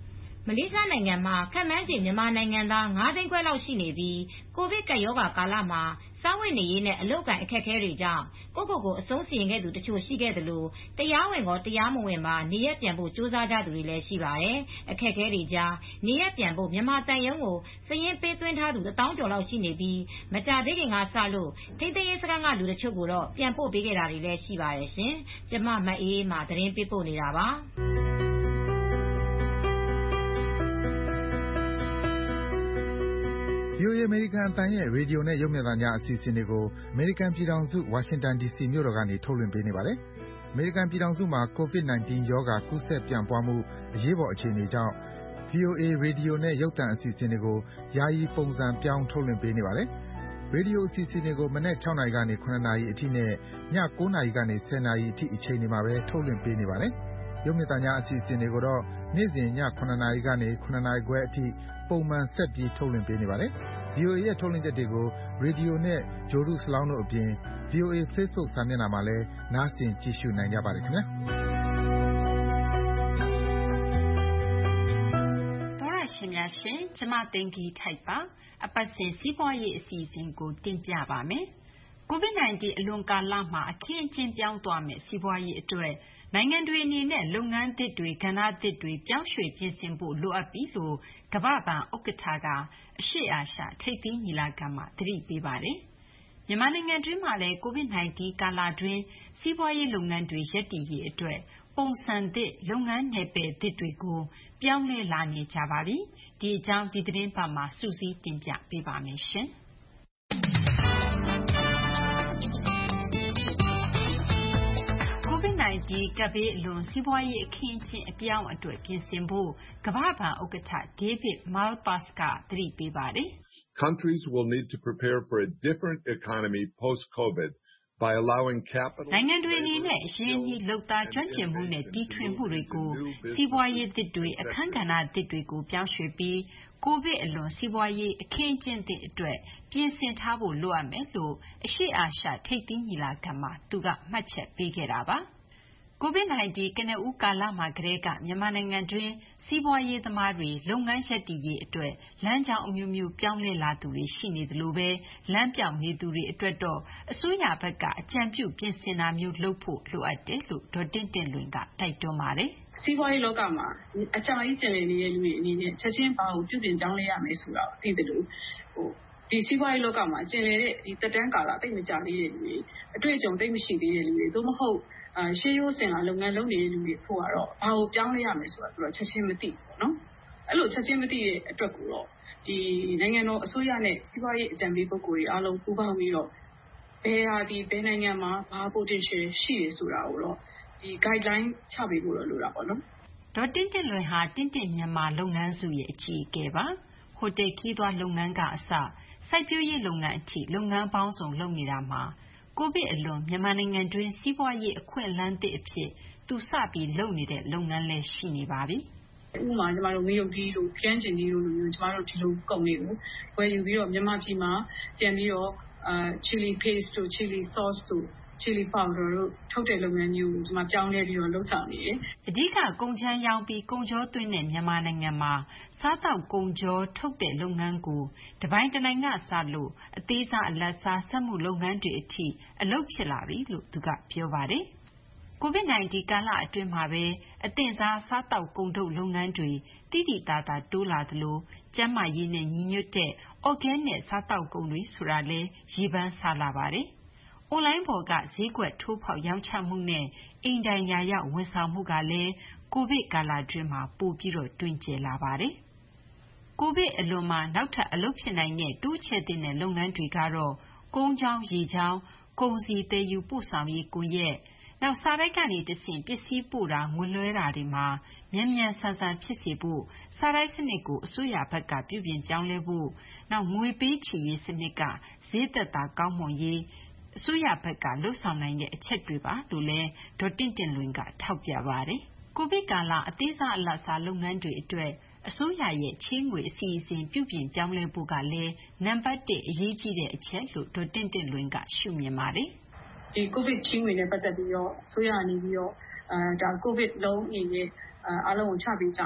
မလေးရှားနိုင်ငံမှာခန့်မှန်းခြေမြန်မာနိုင်ငံသား9သိန်းခွဲလောက်ရှိနေပြီးကိုဗစ်ကပ်ရောဂါကာလမှာစားဝတ်နေရေးနဲ့အလုပ်အကိုင်အခက်အခဲတွေကြောင့်ကိုယ့်အဆုံးစီရင်ခဲ့သူတချို့ရှိခဲ့သလိုတရားဝင်ရောတရားမဝင်ပါနေရပ်ပြန်ဖို့ကြိုးစားကြသူတွေလည်းရှိပါတယ်။အခက်အခဲတွေကြားနေရပ်ပြန်ဖို့မြန်မာတန်ယုံကိုစာရင်းပေးသွင်းထားသူ1000ကျော်လောက်ရှိနေပြီးမကြာသေးခင်ကစလို့ထိန်းသိမ်းရေးစခန်းကလူတချို့ကိုတော့ပြန်ပို့ပေးခဲ့တာတွေလည်းရှိပါတယ်ရှင်။ကျမမအေးမှာသတင်းပေးပို့နေတာပါ။ VOA အမေရိကန်အသံရဲ့ရေဒီယိုနဲ့ရုပ်မြင်သံကြားအစီအစဉ်တွေကိုအမေရိကန်ပြည်ထောင်စုဝါရှင်တန် DC မြို့တော်ကနေထုတ်လွှင့်ပေးနေပါတယ်။အမေရိကန်ပြည်ထောင်စုမှာ COVID-19 ရောဂါကူးစက်ပြန့်ပွားမှုအရေးပေါ်အခြေအနေကြောင့် VOA ရေဒီယိုနဲ့ရုပ်သံအစီအစဉ်တွေကိုယာယီပုံစံပြောင်းထုတ်လွှင့်ပေးနေပါတယ်။ရေဒီယိုအစီအစဉ်တွေကိုမနက်6နာရီကနေ9နာရီအထိနဲ့ည9နာရီကနေ10နာရီအထိအချိန်တွေမှာပဲထုတ်လွှင့်ပေးနေပါတယ်။ရုပ်မြင်သံကြားအစီအစဉ်တွေကိုတော့နေ့စဉ်ည9နာရီကနေ9နာရီခွဲအထိပုံမှန်ဆက်ပြီးထုတ်လွှင့်ပေးနေပါတယ်။ VOA ရဲ့ထုတ်လွှင့်ချက်တွေကိုရေဒီယိုနဲ့ဂြိုလ်တုစလောင်းတို့အပြင် VOA Facebook စာမျက်နှာမှာလည်းနားဆင်ကြည့်ရှုနိုင်ကြပါတယ်ခင်ဗျာ။သောရရှင်များရှင်ကျမသိင်္ဂီထိုက်ပါအပတ်စဉ်စီးပွားရေးအစီအစဉ်ကိုတင်ပြပါမယ်။ COVID-19 အလွန်ကာလမှာအခင်းအကျင်းပြောင်းသွားမဲ့စီးပွားရေးအတွက်နိုင်ငံတွေအနေနဲ့လုပ်ငန်းသစ်တွေကဏ္ဍသစ်တွေပြောင်းရွှေ့ပြင်ဆင်ဖို့လိုအပ်ပြီလို့ကမ္ဘာ့ဘဏ်ဥက္ကဋ္ဌကအရှေ့အာရှထိပ်သီးညီလာခံမှာသတိပေးပါတယ်။မြန်မာနိုင်ငံတွင်းမှာလည်း COVID-19 ကာလတွင်းစီးပွားရေးလုပ်ငန်းတွေရပ်တည်ရေးအတွက်ပုံစံသစ်လုပ်ငန်းနယ်ပယ်သစ်တွေကိုပြောင်းလဲလာနေကြပါပြီ။ဒီအကြောင်းဒီသတင်းပတ်မှာစုစည်းတင်ပြပေးပါမယ်ရှင်။ COVID-19 ကပ်ဘေးအလွန်စီးပွားရေးအခင်းအကျင်းအပြောင်းအတွက်ပြင်ဆင်ဖို့ကမ္ဘာ့ဘဏ်ဥက္ကဋ္ဌ David Malpass ကသတိပေးပါတယ်။ Countries will need to prepare for a different economy post-COVID by allowing capital နိုင်ငံတွေအနေနဲ့အရင်းအနှီးလုပ်သားကျွမ်းကျင်မှုနဲ့တီထွင်မှုတွေကိုစီးပွားရေးသစ်တွေအခန်းကဏ္ဍသစ်တွေကိုပြောင်းရွှေ့ပြီးကိုဗစ်အလွန်စီးပွားရေးအခင်းအကျင်းသစ်အတွက်ပြင်ဆင်ထားဖို့လိုအပ်မယ်လို့အရှေ့အာရှထိပ်သီးညီလာခံမှာသူကမှတ်ချက်ပေးခဲ့တာပါ။ COVID-19 ကနဦးကာလမှာကတည်းကမြန်မာနိုင်ငံတွင်းစီးပွားရေးသမားတွေလုပ်ငန်းရပ်တည်ရေးအတွက်လမ်းကြောင်းအမျိုးမျိုးပြောင်းလဲလာသူတွေရှိနေသလိုပဲလမ်းပြောင်းနေသူတွေအတွက်တော့အစိုးရဘက်ကအကြံပြုပြင်ဆင်တာမျိုးလုပ်ဖို့လိုအပ်တယ်လို့ဒေါ်တင့်တင့်လွင်ကတိုက်တွန်းပါတယ်။စီးပွားရေးလောကမှာအကြာကြီးကျင်လည်နေတဲ့လူတွေအနေနဲ့ချက်ချင်းဘာကိုပြုပြင်ပြောင်းလဲရမယ်ဆိုတာသိတယ်လို့ဒီစီးပွားရေးလောကမှာကျင်လည်တဲ့ဒီတက်တန်းကာလတိတ်မကြသေးတဲ့လူတွေအတွေ့အကြုံတိတ်မရှိသေးတဲ့လူတွေသို့မဟုတ်ရှေးရိုးစင်လာလုပ်ငန်းလုပ်နေတဲ့လူတွေဖို့ကတော့ဘာကိုပြောင်းလဲရမယ်ဆိုတာသူတို့ချက်ချင်းမသိဘူးနော်အဲ့လိုချက်ချင်းမသိတဲ့အတွက်ကိုတော့ဒီနိုင်ငံတော်အစိုးရနဲ့စီးပွားရေးအကြံပေးပုဂ္ဂိုလ်တွေအားလုံးပူးပေါင်းပြီးတော့ဘယ်ဟာဒီဘယ်နိုင်ငံမှာဘာ potential ရှိတယ်ဆိုတာကိုတော့ဒီ guideline ချပေးဖို့တော့လိုတာပေါ့နော်ဒေါ်တင့်တင့်လွင်ဟာတင့်တင့်မြန်မာလုပ်ငန်းစုရဲ့အကြီးအကဲပါဟိုတယ်ခီးသွွားလုပ်ငန်းကအစစိုက်ပျိုးရေးလုပ်ငန်းအထိလုပ်ငန်းပေါင်းစုံလုပ်နေတာမှာကိုဗစ်အလွန်မြန်မာနိုင်ငံတွင်းစီးပွားရေးအခွင့်အလမ်းသစ်အဖြစ်သူစပြီးလုပ်နေတဲ့လုပ်ငန်းလည်းရှိနေပါပြီဥပမာကျမတို့မေယုတ်ဒီလိုခန်းကျင်ဒီလိုမျိုးကျမတို့ဒီလိုကုန်တွေကိုဝယ်ယူပြီးတော့မြန်မာပြည်မှာပြန်ပြီးတော့chili paste တို့ chili sauce တို့ chili powder တို့ထုတ်တဲ့လုပ်ငန်းမျိုးကိုကျွန်မပြောင်းလဲပြီးတော့လှုပ်ဆောင်နေတယ်။အဓိကကုန်ချမ်းရောင်းပြီးကုန်ကြောသွင်းတဲ့မြန်မာနိုင်ငံမှာစားတောက်ကုန်ကြောထုတ်တဲ့လုပ်ငန်းကိုတပိုင်းတနိုင်ကစလို့အသေးစားအလတ်စားစက်မှုလုပ်ငန်းတွေအထိအလုပ်ဖြစ်လာပြီလို့သူကပြောပါတယ်။ COVID-19 ကာလအတွင်းမှာပဲအသင့်စားစားတောက်ကုန်ထုတ်လုပ်ငန်းတွေတိတိတသာတိုးလာသလိုကျန်းမာရေးနဲ့ညီညွတ်တဲ့ organic စားတောက်ကုန်တွေဆိုတာလည်းရေပန်းစားလာပါတယ်။ အွန်လိုင်းပေါ်ကဈေးကွက်ထိုးဖောက်ရောင်းချမှုနဲ့အိမ်တိုင်ယာရောက်ဝန်ဆောင်မှုကလည်းကိုဗစ်ကာလတွင်းမှာပိုပြီးတော့တွင်ကျယ်လာပါတယ်။ကိုဗစ်အလွန်မှာနောက်ထပ်အလုပ်ဖြစ်နိုင်တဲ့တိုးချဲ့တဲ့လုပ်ငန်းတွေကတော့ကုန်းချောင်းရေချောင်းကုန်စည်သယ်ယူပို့ဆောင်ရေးကွန်ရက်နောက်စာတိုက်ကနေတဆင့်ပစ္စည်းပို့တာငွေလွှဲတာတွေမှာမြန်မြန်ဆန်ဆန်ဖြစ်စေဖို့စာတိုက်စနစ်ကိုအစိုးရဘက်ကပြုပြင်ပြောင်းလဲဖို့နောက်ငွေပေးချေရေးစနစ်ကဈေးသက်သာကောင်းမွန်ရေးအစိုးရဘက်ကလှုပ်ဆောင်နိုင်တဲ့အချက်တွေပါလို့လည်းဒေါ်တင့်တင့်လွင်ကထောက်ပြပါတယ်။ကိုဗစ်ကာလအသေးစားအလတ်စားလုပ်ငန်းတွေအတွက်အစိုးရရဲ့ချေးငွေအစီအစဉ်ပြုပြင်ပြောင်းလဲဖို့ကလည်းနံပါတ်1အရေးကြီးတဲ့အချက်လို့ဒေါ်တင့်တင့်လွင်ကရှုမြင်ပါတယ်။ဒီကိုဗစ်ချေးငွေနဲ့ပတ်သက်ပြီးတော့အစိုးရအနေပြီးတော့ဒါကိုဗစ်လုံးအနေနဲ့အားလုံးကိုချပေးကြတယ်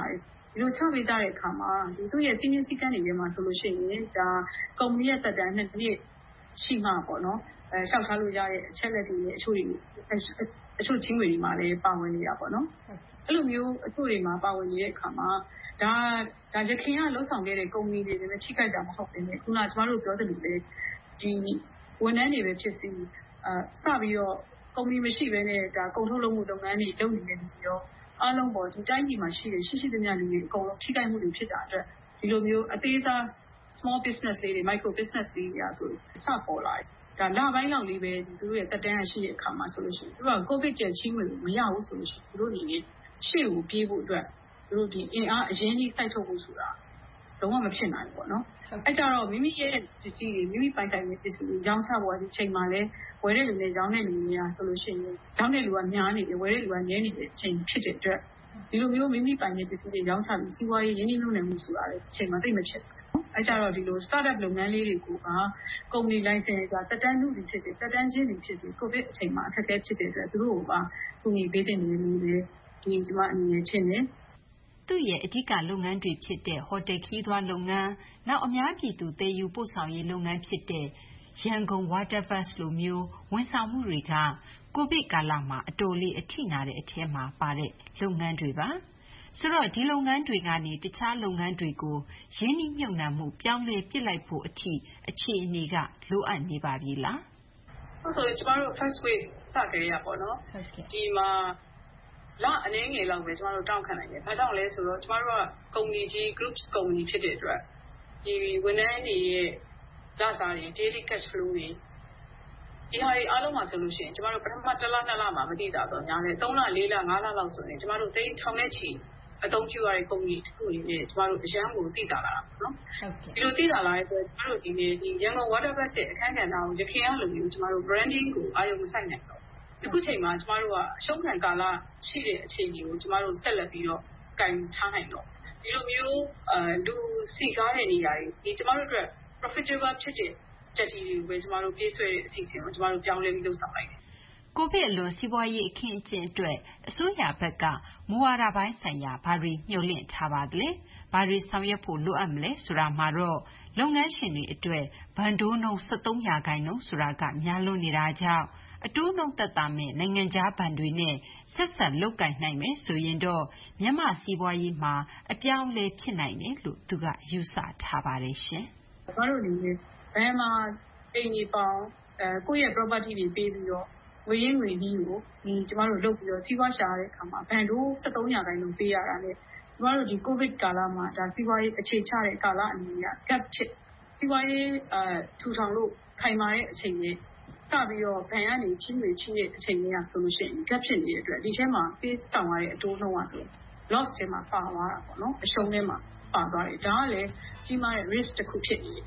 ဒီလိုချပေးကြတဲ့အခါမှာသူ့ရဲ့စည်းမျဉ်းစည်းကမ်းတွေထဲမှာဆိုလို့ရှိရင်ဒါကုမ္ပဏီရဲ့သက်တမ်း2 နှစ်ရှိမှပေါ့နော်လျှောက်ထားလို့ရတဲ့အချက်လက်တွေရဲ့အချို့ချင်းတွေမှာလည်းပါဝင်နေတာပေါ့နော်အဲ့လိုမျိုးအချို့တွေမှာပါဝင်နေတဲ့အခါမှာဒါရခင်ကလှုပ်ဆောင်ခဲ့တဲ့ကုမ္ပဏီတွေလည်းထိခိုက်တာမဟုတ်ဘူးလေခုနကျမတို့ပြောသလိုပဲဒီဝန်ထမ်းတွေပဲဖြစ်စီစပြီးတော့ကုမ္ပဏီမရှိဘဲနဲ့ဒါကုန်ထုတ်လုပ်မှုလုပ်ငန်းတွေလုပ်နေတဲ့လူတွေရောအားလုံးပေါ်ဒီတိုင်းပြည်မှာရှိသမျှလူတွေအကုန်လုံးထိခိုက်မှုတွေဖြစ်တာအတွက်ဒီလိုမျိုးအသေးစား small business လေးတွေ micro business လေးတွေဆိုစပေါ်လာတယ်ဒါလပိုင်းလောက်လေးပဲသူတို့ရဲ့တက်တန်းရရှိတဲ့အခါမှာဆိုလို့ရှိရင်သူကကိုဗစ်ကြံချင်းဝင်မရဘူးဆိုလို့ရှိရင်သူတို့အနေနဲ့ရှေ့ကိုပြေးဖို့အတွက်သူတို့ဒီအင်အားအရင်ကြီးစိုက်ထုတ်ဖို့ဆိုတာလုံးဝမဖြစ်နိုင်ဘူးပေါ့နော်အဲ့ကြတော့မိမိရဲ့ပစ္စည်းတွေမိမိပိုင်ဆိုင်တဲ့ပစ္စည်းတွေရောင်းချဖို့ဒီချိန်မှာလဲဝယ်တဲ့လူနဲ့ရောင်းတဲ့လူတွေကဆိုလို့ရှိရင်ရောင်းတဲ့လူကများနေတယ်ဝယ်တဲ့လူကနည်းနေတဲ့အချိန်ဖြစ်တဲ့အတွက်ဒီလိုမျိုးမိမိပိုင်တဲ့ပစ္စည်းတွေရောင်းချပြီးစီးပွားရေးရင်းနှီးမြှုပ်နှံမှုဆိုတာလည်းအချိန်မှာသိမဖြစ်ဘူးအဲ့ကြတော့ဒီလို startup လုပ်ငန်းလေးတွေကကုမ္ပဏီ license ကတက်တန်းလူတွေဖြစ်စေတက်တန်းချင်းတွေဖြစ်စေကိုဗစ်အချိန်မှာအခက်အခဲဖြစ်တဲ့အတွက်သူတို့ကကူညီပေးတဲ့နေလို့ပဲဒီကျမအနေနဲ့ထင်တယ်သူ့ရဲ့အဓိကလုပ်ငန်းတွေဖြစ်တဲ့ဟိုတယ်ခရီးသွားလုပ်ငန်းနောက်အများပြည်သူသယ်ယူပို့ဆောင်ရေးလုပ်ငန်းဖြစ်တဲ့ရန်ကုန် Water Bus လိုမျိုးဝန်ဆောင်မှုတွေကကိုဗစ်ကာလမှာအတော်လေးအထိနာတဲ့အထဲမှာပါတဲ့လုပ်ငန်းတွေပါဆိုတော့ဒီလုပ်ငန်းတွေကနေတခြားလုပ်ငန်းတွေကိုရင်းနှီးမြှုပ်နှံမှုပြောင်းလဲပစ်လိုက်ဖို့အထိအခြေအနေကလိုအပ်နေပါပြီလားဟုတ်ဆိုကျမတို့ first wave စကြရပါတော့ဒီမှာလအနေငယ်လောက်ပဲကျမတို့တောင်းခံနိုင်တယ်ဒါကြောင့်လဲဆိုတော့ကျမတို့ကကုမ္ပဏီကြီး groups ကုမ္ပဏီဖြစ်တဲ့အတွက်ဒီဝန်ထမ်းတွေရဲ့လစာတွေ daily cash flow တွေဒီဟာတွေအားလုံးမှာဆိုလို့ရှိရင်ကျမတို့ပထမ1လ2လမှာမသိတာတော့ညာလေ3လ4လ5လလောက်ဆိုရင်ကျမတို့သိထောင်နဲ့ချီအသုံးပြုရတဲ့ကုမ္ပဏီတစ်ခုအနေနဲ့ကျမတို့အရန်ကိုသိတာလာတာပေါ့နော်ဒီလိုသိတာလာတဲ့အတွက်ကျမတို့ဒီနေ့ဒီရန်ကုန် Water Bus ရဲ့အခန်းကဏ္ဍကိုရခင်ကလိုမျိုးကျမတို့ branding ကိုအာရုံမစိုက်နိုင်တော့အခုချိန်မှာကျမတို့ကအရှုံးခံကာလရှိတဲ့အခြေအနေကိုကျမတို့ဆက်လက်ပြီးတော့ကင်ထားနိုင်တော့ဒီလိုမျိုးလူစီကားတဲ့နေရာတွေဒီကျမတို့အတွက် profitable ဖြစ်တဲ့ချက်ကြီးတွေကိုပဲကျမတို့ပြေးဆွဲတဲ့အစီအစဉ်ကိုကျမတို့ပြောင်းလဲပြီးလုပ်ဆောင်လိုက်တယ်ကိုဗစ်အလွန်စီးပွားရေးအခင်းအကျင်းအတွက်အစိုးရဘက်ကမူဝါဒပိုင်းဆိုင်ရာဘာတွေညှို့လင့်ထားပါသလဲဘာတွေဆောင်ရွက်ဖို့လိုအပ်မလဲဆိုတာမှာတော့လုပ်ငန်းရှင်တွေအတွက်ဘဏ်တိုးနှုန်း 73% ဆိုတာကများလွန်းနေတာကြောင့်အတိုးနှုန်းသက်သာမဲ့နိုင်ငံခြားဘဏ်တွေနဲ့ဆက်ဆက်လုပ်ကိုင်နိုင်မယ်ဆိုရင်တော့မြန်မာစီးပွားရေးမှာအပြောင်းအလဲဖြစ်နိုင်တယ်လို့သူကယူဆထားပါတယ်ရှင်။ကျွန်တော်တို့အနေနဲ့ဘယ်မှာအိမ်ကြီးပေါင်းကိုယ့်ရဲ့ property တွေပေးပြီးတော့ငွေရင်းငွေနှီးကိုကျမတို့လုပ်ပြီးတော့စီးပွားရှာတဲ့အခါမှာဘဏ်တိုး 73% ပေးရတာနဲ့ကျမတို့ဒီ COVID ကာလမှာဒါစီးပွားရေးအခြေချတဲ့ကာလအနေနဲ့ gap ဖြစ်စီးပွားရေးထူထောင်လို့ခိုင်မာတဲ့အချိန်နဲ့စပြီးတော့ဘဏ်ကနေချင်းတွေချင်းတဲ့အချိန်တွေကဆိုလို့ရှိရင် gap ဖြစ်နေတဲ့အတွက်ဒီထဲမှာပေးဆောင်ရတဲ့အတိုးနှုန်းကဆို loss ထဲမှာပါသွားတာပေါ့နော်အရှုံးထဲမှာပါသွားတယ်ဒါကလည်းကြီးမားတဲ့ risk တစ်ခုဖြစ်နေတယ်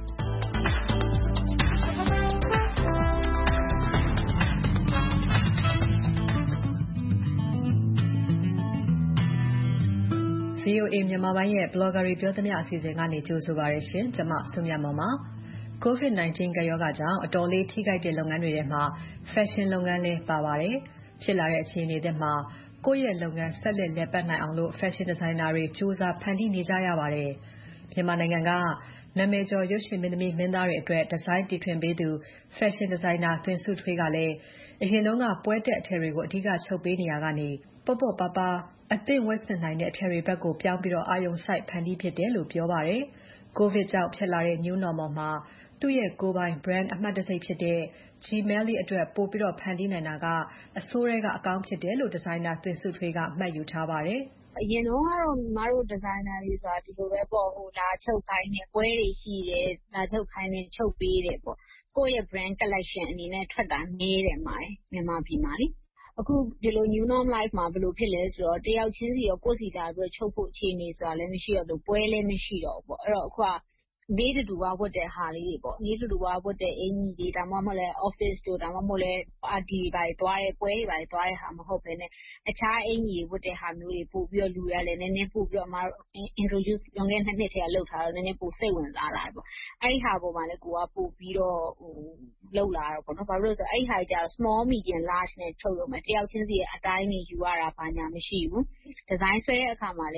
VOA မြန်မာပိုင်းရဲ့ blogger တွေပြောသမျှအစီအစဉ်ကနေကြိုဆိုပါရရှင်ကျွန်မဆုမြတ်မောင်ပါ COVID-19 ကပ်ရောဂါကြောင့်အတော်လေးထိခိုက်တဲ့လုပ်ငန်းတွေထဲမှာ fashion လုပ်ငန်းလည်းပါပါတယ်ဖြစ်လာတဲ့အခြေအနေတွေမှာကိုယ့်ရဲ့လုပ်ငန်းဆက်လက်လည်ပတ်နိုင်အောင်လို့ fashion designer တွေစူးစမ်းဖန်တီးနေကြရပါတယ်မြန်မာနိုင်ငံကနာမည်ကျော်ရုပ်ရှင်မင်းသမီးမင်းသားတွေအတွက်ဒီဇိုင်းတီထွင်ပေးသူ fashion designer သွင်စုထွေးကလည်းအရင်ကပွဲတက်အထည်တွေကိုအဓိကချုပ်ပေးနေရကနေပေါ့ပေါ့ပါပါအသင့်ဝတ်ဆင်နိုင်တဲ့အထည်တွေဘက်ကိုပြောင်းပြီးအာရုံစိုက်ဖန်တီးဖြစ်တယ်လို့ပြောပါတယ်။ ကိုဗစ်ကြောင့်ဖြစ်လာတဲ့ New Normal မှာသူ့ရဲ့ကိုယ်ပိုင် brand အမှတ်တံဆိပ်ဖြစ်တဲ့ Gmelly အတွက်ပိုပြီးဖန်တီးနိုင်တာကအဆိုးထဲကအကောင်းဖြစ်တယ်လို့ဒီဇိုင်နာသွင်စုထွေးကမှတ်ယူထားပါတယ်။အရင်တော့ညီမတို့ဒီဇိုင်နာတွေဆိုတာဒီလိုပဲပေါ့လာချုပ်ခိုင်းတယ်ပွဲတွေရှိတယ်လာချုပ်ခိုင်းတယ်ချုပ်ပေးတယ်ပေါ့ကိုယ့်ရဲ့ brand collection အနေနဲ့ထွက်တာနည်းတယ်မြန်မာပြည်မှာလေအခုဒီလို new norm life မှာဘယ်လိုဖြစ်လဲဆိုတော့တယောက်ချင်းစီရောကိုယ့်စီတာအတွက်ချုပ်ဖို့အခြေအနေဆိုတာလည်းမရှိတော့ဘူးပွဲလည်းမရှိတော့ဘူးပေါ့အဲ့တော့အခုကနေ့တူဝတ်တဲ့ဟာလေးတွေပေါ့နေ့တူဝတ်တဲ့အင်ကြီးတွေဒါမှမဟုတ်လဲ office တို့ဒါမှမဟုတ်လဲ party တွေပါသွားတဲ့ပွဲတွေပါသွားတဲ့ဟာမဟုတ်ဘဲနဲ့အခြားအင်ကြီးတွေဝတ်တဲ့ဟာမျိုးတွေပို့ပြီးတော့လူရလဲနည်းနည်းပို့ပြီးတော့အမ introduce လွန်ခဲ့တဲ့2နှစ်ထဲကလုပ်ထားတော့နည်းနည်းပိုစိတ်ဝင်စားလာတယ်ပေါ့အဲ့ဒီဟာပေါ်မှာလည်းကိုကပို့ပြီးတော့လောက်လာတော့ပေါ့နော်ဘာလို့လဲဆိုတော့အဲ့ဒီဟာကျတော့ small medium large နဲ့ချုပ်ရုံပဲတယောက်ချင်းစီရဲ့အတိုင်းနေယူရတာဘာညာမရှိဘူးဒီဇိုင်းဆွဲတဲ့အခါမှာလည်း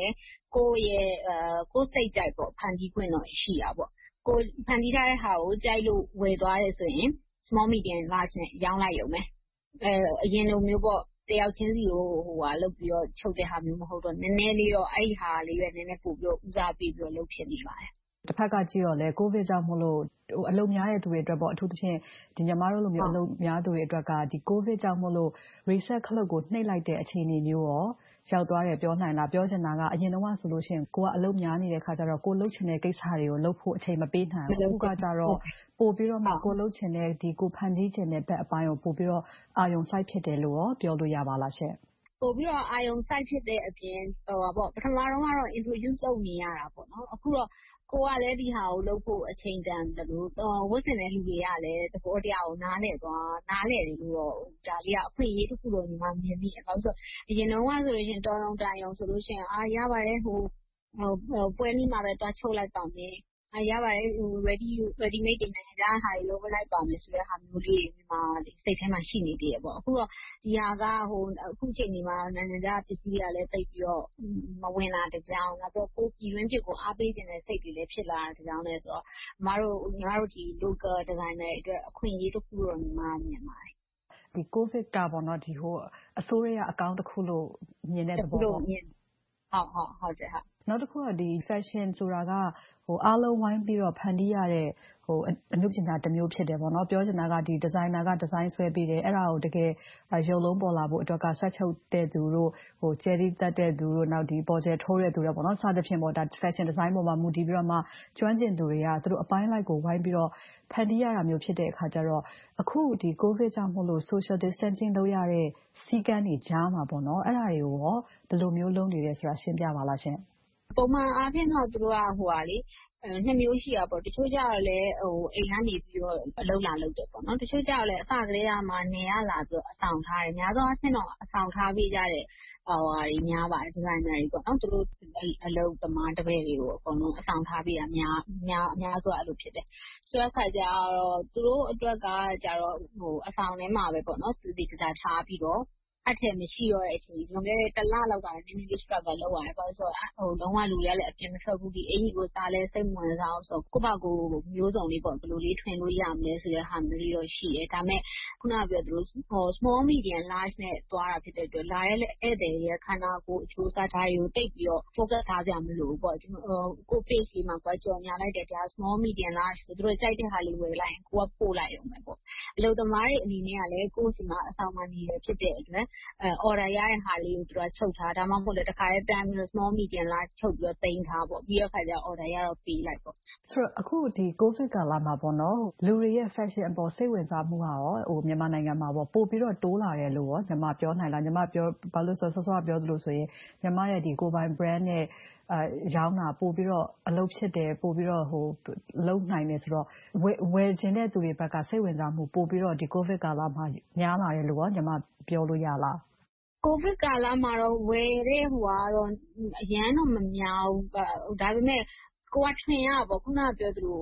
ကိုယ်စိတ်ကြိုက်ပေါ့ဖန်တီးခွင့်တော့ရှိတာပေါ့ကိုဖန်တီးထားတဲ့ဟာကိုကြိုက်လို့ဝယ်သွားတယ်ဆိုရင် small medium large နဲ့ရောင်းလိုက်ရုံပဲအရင်လိုမျိုးပေါ့တယောက်ချင်းစီကိုလုပ်ပြီးတော့ချုပ်တဲ့ဟာမျိုးမဟုတ်တော့နည်းနည်းလေးတော့အဲ့ဒီဟာလေးပဲနည်းနည်းပို့ပြီးတော့ဦးစားပေးပြီးတော့လုပ်ဖြစ်နေပါတယ်တစ်ဖက်ကကြည့်တော့လေကိုဗစ်ကြောင့်မို့လို့အလုပ်များတဲ့သူတွေအတွက်ပေါ့အထူးသဖြင့်ဒီညီမတို့လိုမျိုးအလုပ်များသူတွေအတွက်ကဒီကိုဗစ်ကြောင့်မို့လို့ reset ခလုတ်ကိုနှိပ်လိုက်တဲ့အခြေအနေမျိုးရောရောက်သွားတယ်ပြောနိုင်လားပြောချင်တာကအရင်တော့ဆိုလို့ရှိရင်ကိုကအလုပ်များနေတဲ့ခါကျတော့ကိုလုပ်ချင်တဲ့ကိစ္စတွေကိုလုပ်ဖို့အချိန်မပေးနိုင်ဘူးအခုကကြတော့ပို့ပြီးတော့မှကိုလုပ်ချင်တဲ့ဒီကိုဖန်တီးချင်တဲ့ဘက်အပိုင်းကိုပို့ပြီးတော့အာရုံစိုက်ဖြစ်တယ်လို့ရောပြောလို့ရပါလားရှင့်ပို့ပြီးတော့အာယုံစိုက်ဖြစ်တဲ့အပြင်ပေါ့ပထမတော့ကတော့ introduce လုပ်နေရတာပေါ့နော်အခုတော့ကိုကလည်းဒီဟာကိုလုပ်ဖို့အချိန်တန်တယ်လို့ဝတ်ဆင်တဲ့လူတွေကလည်းသဘောတရားကိုနားလည်တယ်လို့တော့ဒါလေးကအခွင့်အရေးတစ်ခုတော့ညီမမြင်မိတယ်။ဘာလို့ဆိုအရင်တော့ဆိုလို့ရှိရင်တော်ရုံတန်ရုံဆိုလို့ရှိရင်ရပါတယ်ပွဲနည်းမှာပဲတွားချုပ်လိုက်ပါမယ်။ရပါတယ်ready made တွေနိုင်ငံခြားဟာတွေလုပ်လိုက်ပါမယ်ဆိုတဲ့ဟာမျိုးလေးဒီမှာစိတ်ထဲမှာရှိနေသေးတယ်ပေါ့အခုတော့ဒီဟာကအခုချိန်ဒီမှာနိုင်ငံခြားပစ္စည်းတွေကလည်းတိတ်ပြီးတော့မဝင်လာတဲ့ကြောင်းနောက်တော့ကိုပြည်တွင်းဖြစ်ကိုအားပေးခြင်းတဲ့စိတ်တွေလည်းဖြစ်လာတဲ့ကြောင်းလည်းဆိုတော့ညီမတို့ဒီ local designer တွေအတွက်အခွင့်အရေးတစ်ခုတော့ညီမမြင်ပါတယ်ဒီ covid ကပေါ့နော်ဒီအစိုးရအကောင့်တစ်ခုလို့မြင်တဲ့သဘောပေါ့ဟုတ်တယ်ဟုတ်နောက်တစ်ခုကဒီ fashion ဆိုတာကအားလုံးဝိုင်းပြီးတော့ဖန်တီးရတဲ့အမှုပညာတစ်မျိုးဖြစ်တယ်ပေါ့နော်ပြောချင်တာကဒီ designer က design ဆွဲပေးတယ်အဲ့ဒါကိုတကယ်ရုပ်လုံးပေါ်လာဖို့အတွက်ကဆက်ချုပ်တဲ့သူတို့cherry တက်တဲ့သူတို့နောက်ဒီပေါ်ကျယ်ထိုးတဲ့သူတွေပေါ့နော်စသဖြင့်ပေါ့ဒါ fashion design ပေါ်မှာမူတည်ပြီးတော့မှကျွမ်းကျင်သူတွေကသူတို့အပိုင်းလိုက်ကိုဝိုင်းပြီးတော့ဖန်တီးရတာမျိုးဖြစ်တဲ့အခါကျတော့အခုဒီ covid ကြောင့်မို့လို့ social distancing လုပ်ရတဲ့စီကံတွေကြားမှာပေါ့နော်အဲ့ဒါတွေကိုရောဘယ်လိုမျိုးလုပ်နေလဲဆိုတာရှင်းပြပါလားရှင်ပုံမှန်အားဖြင့်တော့သူတို့ကနှစ်မျိုးရှိတာပေါ့တချို့ကြတော့လည်းအိမ်ကနေပြီးတော့အလုပ်လာလုပ်တယ်ပေါ့နော်တချို့ကြတော့လည်းအစကတည်းကမှနေရလာပြီးတော့အဆောင်ထားတယ်များသောအားဖြင့်တော့အဆောင်ထားပေးကြတဲ့တွေများပါတယ်ဒီဇိုင်နာတွေပေါ့နော်သူတို့အလုပ်သမားတပည့်တွေကိုအကုန်လုံးအဆောင်ထားပေးတာများစွာအဲ့လိုဖြစ်တယ်ဆိုတော့အခါကျတော့သူတို့အတွက်ကကြတော့အဆောင်ထဲမှာပဲပေါ့နော်သူဒီကစားထားပြီးတော့အထက်မရှိတော့တဲ့အချိန်လွန်ခဲ့တဲ့တစ်လလောက်ကနည်းနည်းလေး struggle လုပ်ရတယ်။ဘာလို့ဆိုတော့လုံးဝလူတွေကလည်းအပြင်မထွက်ဘူးဒီအင်ကြီးကိုစားလဲစိတ်ဝင်စားအောင်ဆိုကိုယ့်ဘာကိုမျိုးစုံလေးပေါ့ဘယ်လိုလေးထွင်လို့ရမလဲဆိုတဲ့ဟာမျိုးလေးတော့ရှိတယ်။ဒါပေမဲ့ခုနကပြောသလို small medium large နဲ့သွားတာဖြစ်တဲ့အတွက်လာရဲဧည့်သည်ရဲ့ခန္ဓာကိုယ်အချိုးအစားဓာတ်တွေကိုတိတ်ပြီးတော့ focus ထားကြမလို့ပေါ့ကို page လေးမှာကြော်ညာလိုက်တဲ့ဒါ small medium large ဆိုသူတို့ကြိုက်တဲ့ဟာလေးဝယ်လိုက်ရင်ကိုကပို့လိုက်ရုံပဲပေါ့။အလုပ်သမားတွေအနေနဲ့ကလည်းကိုယ့်စီမှာအဆောင်မှာနေရဖြစ်တဲ့အတွက်order ရတဲ့ဟာလေးကိုသူကချုပ်ထားဒါမှမဟုတ်လည်းတစ်ခါတည်းတန်းပြီးတော့ small medium လားချုပ်ပြီးတော့တင်ထားပေါ့ပြီးတော့ခါကျ order ရတော့ပေးလိုက်ပေါ့ဆိုတော့အခုဒီ covid ကာလမှာပေါ့နော်လူတွေရဲ့ fashion အပေါ်စိတ်ဝင်စားမှုဟာရောမြန်မာနိုင်ငံမှာပေါ့ပို့ပြီးတော့တိုးလာတယ်လို့ရောညီမပြောနိုင်လားညီမပြောဘာလို့ဆိုစောပြောသလိုဆိုရင်ညီမရဲ့ဒီကိုပိုင် brand နဲ့ရောင်းတာပို့ပြီးတော့အလုပ်ဖြစ်တယ်ပို့ပြီးတော့လုံနိုင်တယ်ဆိုတော့ဝယ်ခြင်းတဲ့သူတွေဘက်ကစိတ်ဝင်စားမှုပို့ပြီးတော့ဒီ covid ကာလမှာများလာတယ်လို့ရောညီမပြောလို့ရလားကိုဗစ်ကာလမှာတော့ဝယ်တဲ့ကတော့အရန်တော့မများဘူးဒါပေမဲ့ကိုကထွင်ရပါခုနကပြောသလို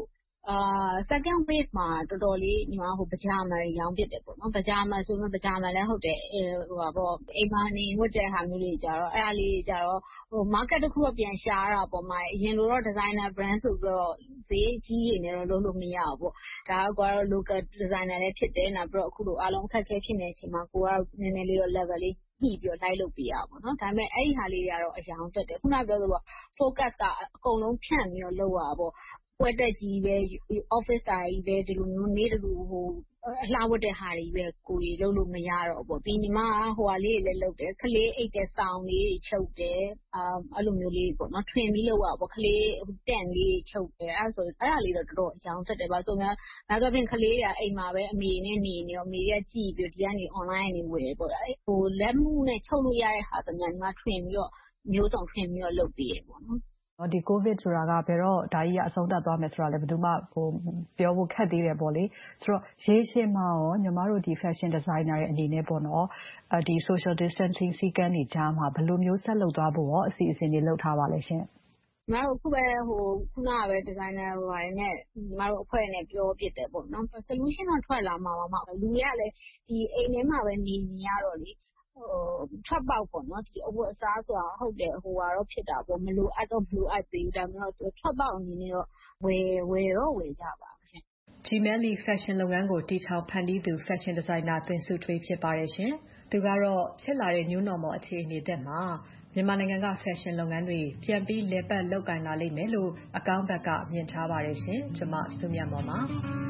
second wave မှာတော်တော်လေးညီမပကြာမတွေရောင်းဖြစ်တယ်ပေါ့နော်ပကြာမဆိုမှပကြာမလည်းဟုတ်တယ်အိမ်မှာနေဝတ်တဲ့ဟာမျိုးတွေကြတော့အဲ့ဒါလေးကြတော့market တစ်ခုတော့ပြန်ရှာရတာပေါ့မှာအရင်လိုတော့ designer brand ဆိုပြီးတော့ဈေးကြီးတွေနဲ့တော့လုပ်လို့မရဘူးပေါ့ဒါကတော့ local designer လည်းဖြစ်တယ်နောက်ပြီးတော့အခုလိုအားလုံးအခက်အခဲဖြစ်နေတဲ့အချိန်မှာကိုကနည်းနည်းလေးတော့ level လေးညှိပြီးတော့လိုက်လုပ်ပေးရပါတော့ဒါပေမဲ့အဲ့ဒီဟာလေးတွေကတော့အယောင်တက်တယ်ခုနပြောသလို focus ကအကုန်လုံးဖြန့်ပြီးတော့လုပ်ရတာပေါ့ပွဲတက်ကြီးပဲ office တိုင်းပဲဒီလိုမျိုးနေ့တူအလှဝတ်တဲ့ဟာတွေပဲကိုယ်လုပ်လို့မရတော့ဘူးပြီးညီမဟိုဟာလေးတွေလည်းလုပ်တယ်ခလေးအိတ်တဲ့ဆောင်းလေးတွေချုပ်တယ်အဲ့လိုမျိုးလေးပေါ့နော်ထွင်ပြီးလုပ်ရပေါ့ခလေးတန့်လေးချုပ်တယ်အဲ့ဆိုအဲ့ဒါလေးတော့တော်တော်အယောင်တက်တယ်ပါဆိုများနောက်ဆိုပြင်ခလေးတွေကအိမ်မှာပဲအမေနဲ့နေနေရောအမေကကြည့်ပြီးဒီကနေ online ကနေဝယ်ပေါ့လက်မှုနဲ့ချုပ်လို့ရတဲ့ဟာဆိုများညီမထွင်ပြီးတော့မျိုးစုံထွင်ပြီးတော့လုပ်ပေးရပေါ့နော်ဒီ covid ဆိုတာကဘယ်တော့ဒါကြီးကအဆုံးသတ်သွားမယ်ဆိုတာလည်းဘယ်သူမှပြောဖို့ခက်သေးတယ်ပေါ့လေဆိုတော့ရေရှည်မှာရောညီမတို့ဒီ fashion designer ရဲ့အနေနဲ့ပေါ့နော်ဒီ social distancing စည်းကမ်းတွေကြားမှာဘယ်လိုမျိုးဆက်လုပ်သွားဖို့ရောအစီအစဉ်တွေလုပ်ထားပါလဲရှင်မတို့အခုပဲခုနကပဲ designer တွေနဲ့မတို့အဖွဲ့နဲ့ပြောပြတယ်ပေါ့နော် solution တော့ထွက်လာမှာပါလူတွေကလည်းဒီအိမ်ထဲမှာပဲနေရတော့လေထွက်ပေါက်ပေါ့နော်ဒီအဝတ်အစားဆိုတာဟုတ်တယ်ဟိုကတော့ဖြစ်တာပေါ့မလိုအပ်သေးဘူးဒါပေမဲ့ထွက်ပေါက်အနေနဲ့တော့ဝယ်ကြပါရှင် Gemelli Fashion လုပ်ငန်းကိုတည်ထောင်ဖန်တီးသူ Fashion Designer သွင်စုထွေးဖြစ်ပါတယ်ရှင်။သူကတော့ဖြစ်လာတဲ့ New Normal အခြေအနေသစ်မှာမြန်မာနိုင်ငံက Fashion လုပ်ငန်းတွေပြန်ပြီးလည်ပတ်လုပ်ကိုင်လာလိမ့်မယ်လို့အကောင်းဘက်ကမြင်ထားပါတယ်ရှင်။ကျွန်မစုမြတ်မော်ပါ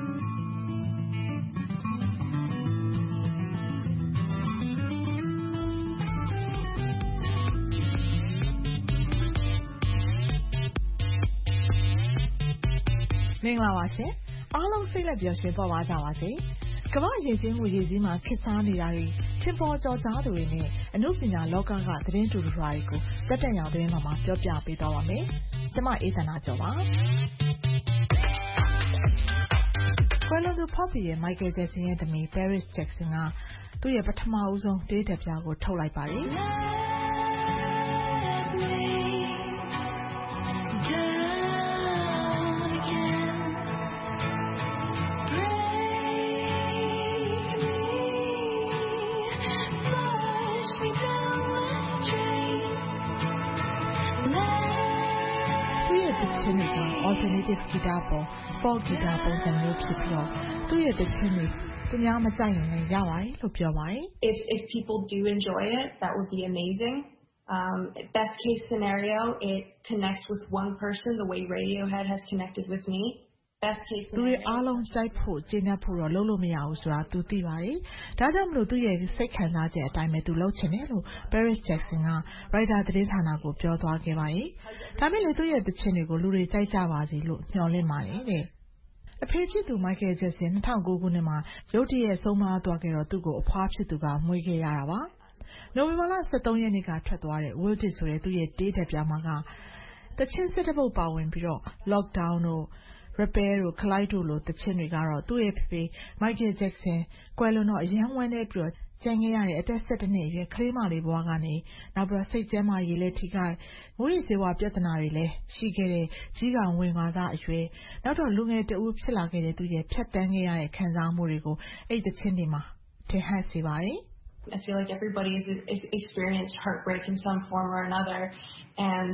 မင်္ဂလာပါရှင်အားလုံးစိတ်လက်ပျော်ရွှင်ပေါ်ပါကြပါစေကမ္ဘာရေချင်းမှုရေစည်းမှာခေတ်စားနေတာတွေထင်ပေါ်ကျော်ကြားသူတွေနဲ့အမှုပညာလောကကသတင်းတူတူတွေကိုတက်တက်ရောင်သတင်းမှာပြောပြပေးသွားပါမယ်ကျွန်မအေးသန္တာကျော်ပါကွယ်လွန်သူ Pop ရဲ့ Michael Jackson ရဲ့သမီး Paris Jackson ကသူ့ရဲ့ပထမဦးဆုံးတေးဓာတ်ပြားကိုထုတ်လိုက်ပါတယ်alternative guitar ပေါ် folk guitar ပုံစံမျိုးဖြစ်ပြီးတော့သူ့ရဲ့တခြင်းတွေသူများမကြိုက်ရင်လည်းရပါတယ်လို့ပြောပါတယ် If people do enjoy it that would be amazing best case scenario it connects with one person the way Radiohead has connected with me best case scenario သူတွေအားလုံးကြိုက်ဖို့ကျင်းဖို့တော့လုပ်လို့မရဘူးဆိုတာသူသိပါတယ်ဒါကြောင့်မလို့သူ့ရဲ့စိတ်ခံစားချက်အတိုင်းပဲသူလုပ်ချင်တယ်လို့ Paris Jackson က Writer သတင်းဌာနကိုပြောသွားခဲ့ပါတယ်ဒါပေမဲ့သူ့ရဲ့တခြင်းတွေကိုလူတွေကြိုက်ကြပါစေလို့မျှော်လင့်ပါတယ်တဲ့အဖေဖြစ်သူ Michael Jackson 2009 ခုနှစ်မှာရုတ်တရက်ဆုံးမသွားခဲ့တော့သူ့ကိုအဖွားဖြစ်သူကမွေးခဲ့ရတာပါနိုဝင်ဘာလ 23 ရက်နေ့ကထွက်သွားတဲ့ Wild It ဆိုတဲ့သူ့ရဲ့တေးဓာတ်ပြားမှာကတခြင်းစစ်တပုတ်ပါဝင်ပြီးတော့ Lockdown တို့ Repair တို့ Collide တို့လိုတခြင်းတွေကတော့သူ့ရဲ့ဖေ Michael Jackson ကွယ်လွန်တော့အရန်ဝမ်းနေပြီးတော့ကျန်ခဲ့ရတဲ့အသက် 17 နှစ်အရွယ်ကလေးမလေးဘဝကနေနောက်ပြီးစိတ်ကျန်းမာရေးလည်းထိခိုက်မွေးစေဝါပြဿနာတွေလည်းရှိခဲ့တဲ့ကြီးကောင်ဝင်သွားသားအရွယ်နောက်တော့လူငယ်တဦးဖြစ်လာခဲ့တဲ့သူရဲ့ဖြတ်တန်းခဲ့ရတဲ့ခံစားမှုတွေကိုအဲ့တခြင်းတွေမှာထင်ဟပ်စေပါတယ် I feel like everybody has experienced heartbreak in some form or another and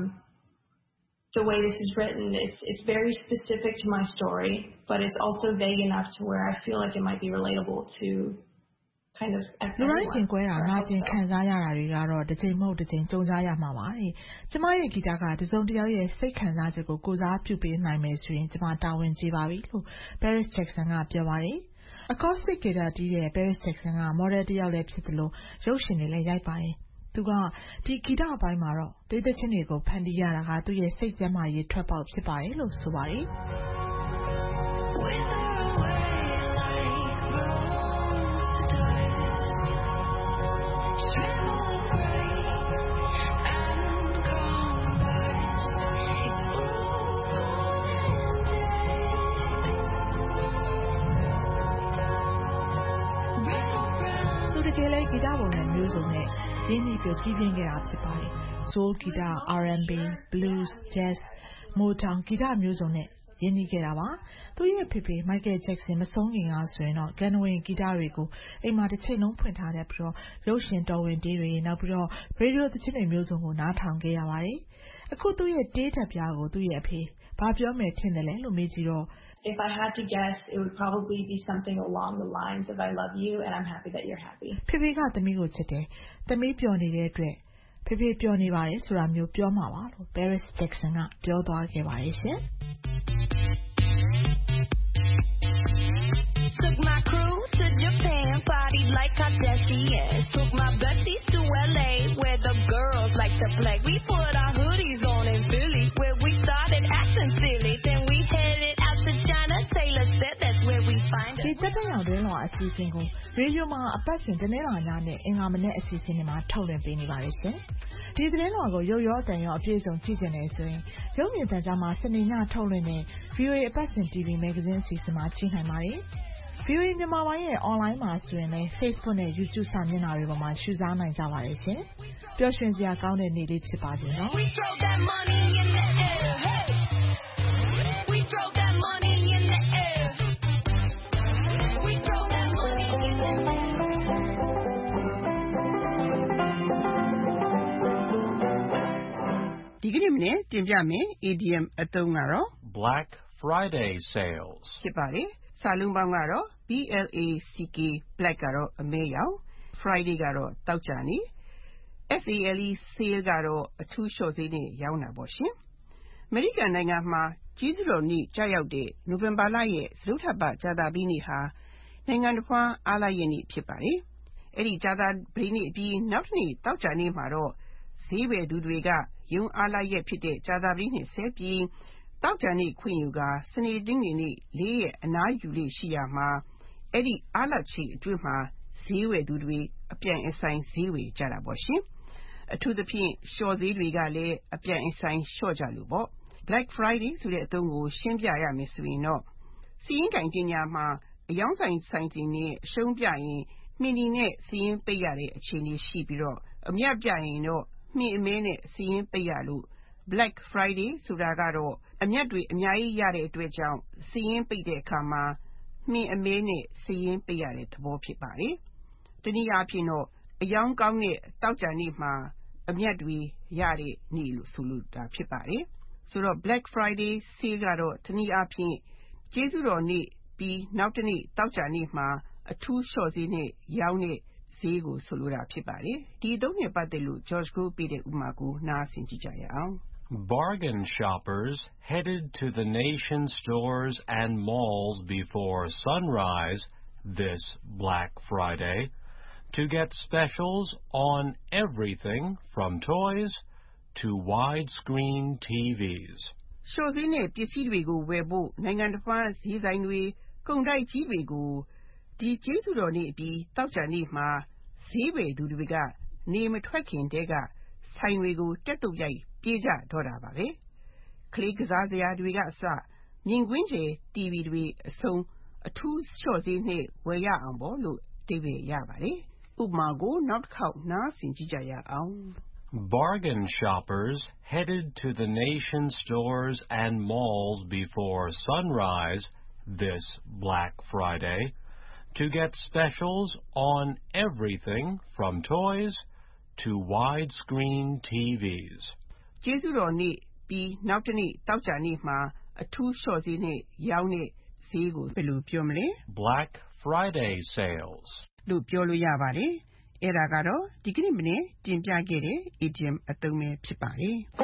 the way this is written it's very specific to my story but it's also vague enough to where I feel like it might be relatable to kind of everyone လူတိုင်းကွဲတာနာကျင်ခံစားရတာတွေကတော့တစ်ချိန်မဟုတ်တစ်ချိန်ကြုံကြရမှာပါကျမရဲ့ဂီတကတစုံတစ်ယောက်ရဲ့စိတ်ခံစားချက်ကိုကိုစားပြုပေးနိုင်မယ်ဆိုရင်ကျမတာဝန်ကြီးပါပြီလို့ Paris Jackson ကပြောပါတယ်acoustic guitar တီးတဲ့ Paris Jackson က model တစ်ယောက်လည်းဖြစ်တယ်လို့ရုပ်ရှင်တွေလည်းရိုက်ပါတယ်သူကဒီဂီတအပိုင်းမှာတော့တေးသချင်းတွေကိုဖန်တီးရတာကသူ့ရဲ့စိတ်ကျန်းမာရေးထွက်ပေါက်ဖြစ်ပါတယ်လို့ဆိုပါတယ်ဂီတပုံနဲ့မျိုးစုံနဲ့ရင်းနှီးပြီးပြည်ပြင်းခဲ့တာဖြစ်ပါတယ် Soul ဂီတ R&B Blues Jazz Motown ဂီတမျိုးစုံနဲ့ရင်းနှီးခဲ့တာပါသူရဲ့ဖေဖေ Michael Jackson မဆုံးခင်ကဆိုရင်တော့ဂန်ဝင်ဂီတတွေကိုအိမ်မှာတစ်ချိန်လုံးဖွင့်ထားတဲ့ပြီးတော့ရုပ်ရှင်တော်ဝင်တေးတွေနောက်ပြီးတော့ radio သချင်းတွေမျိုးစုံကိုနားထောင်ခဲ့ရပါတယ်အခုသူရဲ့တေးဓာတ်ပြားကိုသူရဲ့အဖေဘာပြောမယ်ထင်တယ်လဲလို့မေးကြည့်တော့ If I had to guess, it would probably be something along the lines of I love you and I'm happy that you're happy. ဖေဖေကသမီးကိုချစ်တယ်။သမီးပျော်နေတဲ့အတွက်ဖေဖေပျော်နေပါတယ်ဆိုတာမျိုးပြောမှာပါလို့ Paris Jackson ကပြောသွားခဲ့ပါတယ်ရှင်။ Took my crew to Japan, party like Kardashian. Took my besties to LA, where the girls like to play. We put our hoodies on in Philly, where we started acting silly. Then we headed out to China. Taylor said that's where we find us. ဒီတက်တဲ့အောင်တွင်းလောအစီအစဉ်ကိုရေဒီယိုမှာအပတ်စဉ်တနေ့လာညနဲ့အင်္ဂါမနေ့အစီအစဉ်တွေမှာထုတ်လွှင့်ပေးနေပါတယ်ရှင်။ဒီသတင်းတော်ကိုရုပ်ရောအတန်ရောအပြည့်စုံကြည့်ကြနေဆိုရင်ရုပ်မြင်သံကြားမှာစနေညထုတ်လွှင့်တဲ့ VOA အပတ်စဉ် TV Magazine အစီအစဉ်မှာကြည့်နိုင်ပါတယ်။ VOA မြန်မာပိုင်းရဲ့ online မှာဆိုရင်လည်း Facebook နဲ့ YouTube စာမျက်နှာတွေပေါ်မှာရှုစားနိုင်ကြပါတယ်ရှင်။ပျော်ရွှင်စရာကောင်းတဲ့နေ့လေးဖြစ်ပါစေနော်။နေ့မနေ့တင်ပြမယ် idiom အသုံးကတော့ Black Friday sales ဖြစ်ပါတယ်။စာလုံးပေါင်းကတော့ BLACK Black ကတော့အမဲရောင် Friday ကတော့သောကြာနေ့ SALE sale ကတော့အထူးလျှော့ဈေးနဲ့ရောင်းတာပေါ့ရှင်။အမေရိကန်နိုင်ငံမှာကျေးဇူးတော်နေ့ကြာရောက်တဲ့နိုဝင်ဘာလရဲ့စတုတ္ထပတ်ကြာသပတေးနေ့ဟာနိုင်ငံတော်ဖွားအားလပ်ရက်နေ့ဖြစ်ပါတယ်။အဲ့ဒီကြာသပတေးနေ့အပြီးနောက်တစ်နေ့သောကြာနေ့မှာတော့ဈေးဝယ်သူတွေကရုံအားလပ်ရက်ဖြစ်တဲ့ကြာသပတေးနေ့ဆက်ပြီးသောကြာနေ့ခွင့်ယူကာစနေတင်းနေ့နေ့၄ရက်အနားယူလေ့ရှိရမှာအဲ့ဒီအားလပ်ချိန်အတွင်းမှာဈေးဝယ်သူတွေအပြိုင်အဆိုင်ဈေးဝယ်ကြတာပေါ့ရှင်။အထူးသဖြင့်လျှော့ဈေးတွေကလည်းအပြိုင်အဆိုင်လျှော့ကြလို့ပေါ့။ Black Friday ဆိုတဲ့အသုံးကိုရှင်းပြရမယ်ဆိုရင်တော့စီးရင်ကင်ပညာမှာအယောင်းဆိုင်တွေနဲ့အရှုံးပြရင်မှင်ဒီနဲ့စီးရင်ပိတ်ရတဲ့အခြေအနေရှိပြီးတော့အမြတ်ပြရင်တော့မှင်အမဲနဲ့စီးရင်ပိတ်ရလို့ Black Friday ဆိုတာကတော့အမြတ်တွေအများကြီးရတဲ့အတွက်ကြောင့်စီးရင်ပိတ်တဲ့အခါမှာမှင်အမဲနဲ့စီးရင်ပိတ်ရတဲ့သဘောဖြစ်ပါတယ်။တနည်းအားဖြင့်တော့အယောင်းကောင်းတဲ့တောက်ကြနေ့မှာအမြတ်တွေရတဲ့နေ့လို့ဆိုလိုတာဖြစ်ပါတယ်။ဆိုတော့ Black Friday sale ကတော့တနည်းအားဖြင့်ကျေးဇူးတော်နေ့ပြီးနောက်တစ်နေ့တောက်ကြနေ့မှာအထူးလျှော့ဈေးနဲ့ရောင်းတဲ့ဈေးကိုဆိုလိုတာဖြစ်ပါတယ်။ဒီအသုံးနဲ့ပတ်သက်လို့ George Group ပေးတဲ့ဥပမာကိုနားဆင်ကြည့်ကြရအောင်။ Bargain shoppers headed to the nation's stores and malls before sunrise this Black Friday to get specials on everything from toys to widescreen TVs. လျှော့ဈေးနဲ့ပစ္စည်းတွေကိုဝယ်ဖို့နိုင်ငံတစ်ပါးဈေးဆိုင်တွေကုန်တိုက်ကြီးတွေကိုဒီကျေးဇူးတော်နေ့အပြီးတောက်ကြနေ့မှာဈေးဝယ်သူတွေကနေမထွက်ခင်တည်းကဆိုင်တွေကိုတက်တုတ်ရိုက်ပြေးကြတော့တာပါပဲ။ကလေးကစားစရာတွေကအစမြင်ကွင်းကျယ် TV တွေအဆုံးအထူးလျှော့ဈေးနဲ့ဝယ်ရအောင်ပေါ့လို့အဓိပ္ပာယ်ရပါတယ်။ဥပမာကိုနောက်တစ်ခေါက်နားဆင်ကြည့်ကြရအောင်။ Bargain shoppers headed to the nation's stores and malls before sunrise this Black Friday to get specials on everything from toys to widescreen TVs. ကျေးဇူးတော်နေ့ပြီးနောက်တစ်နေ့တောက်ကြနေ့မှာအထူးလျှော့ဈေးနဲ့ရောင်းတဲ့ဈေးကိုဘယ်လိုပြောမလဲ Black Friday sales လို့ပြောလို့ရပါတယ်။အဲ့ဒါကတော့ဒီကနေ့မနေ့တင်ပြခဲ့တဲ့ idiom အသုံးပဲဖြစ်ပါတယ်။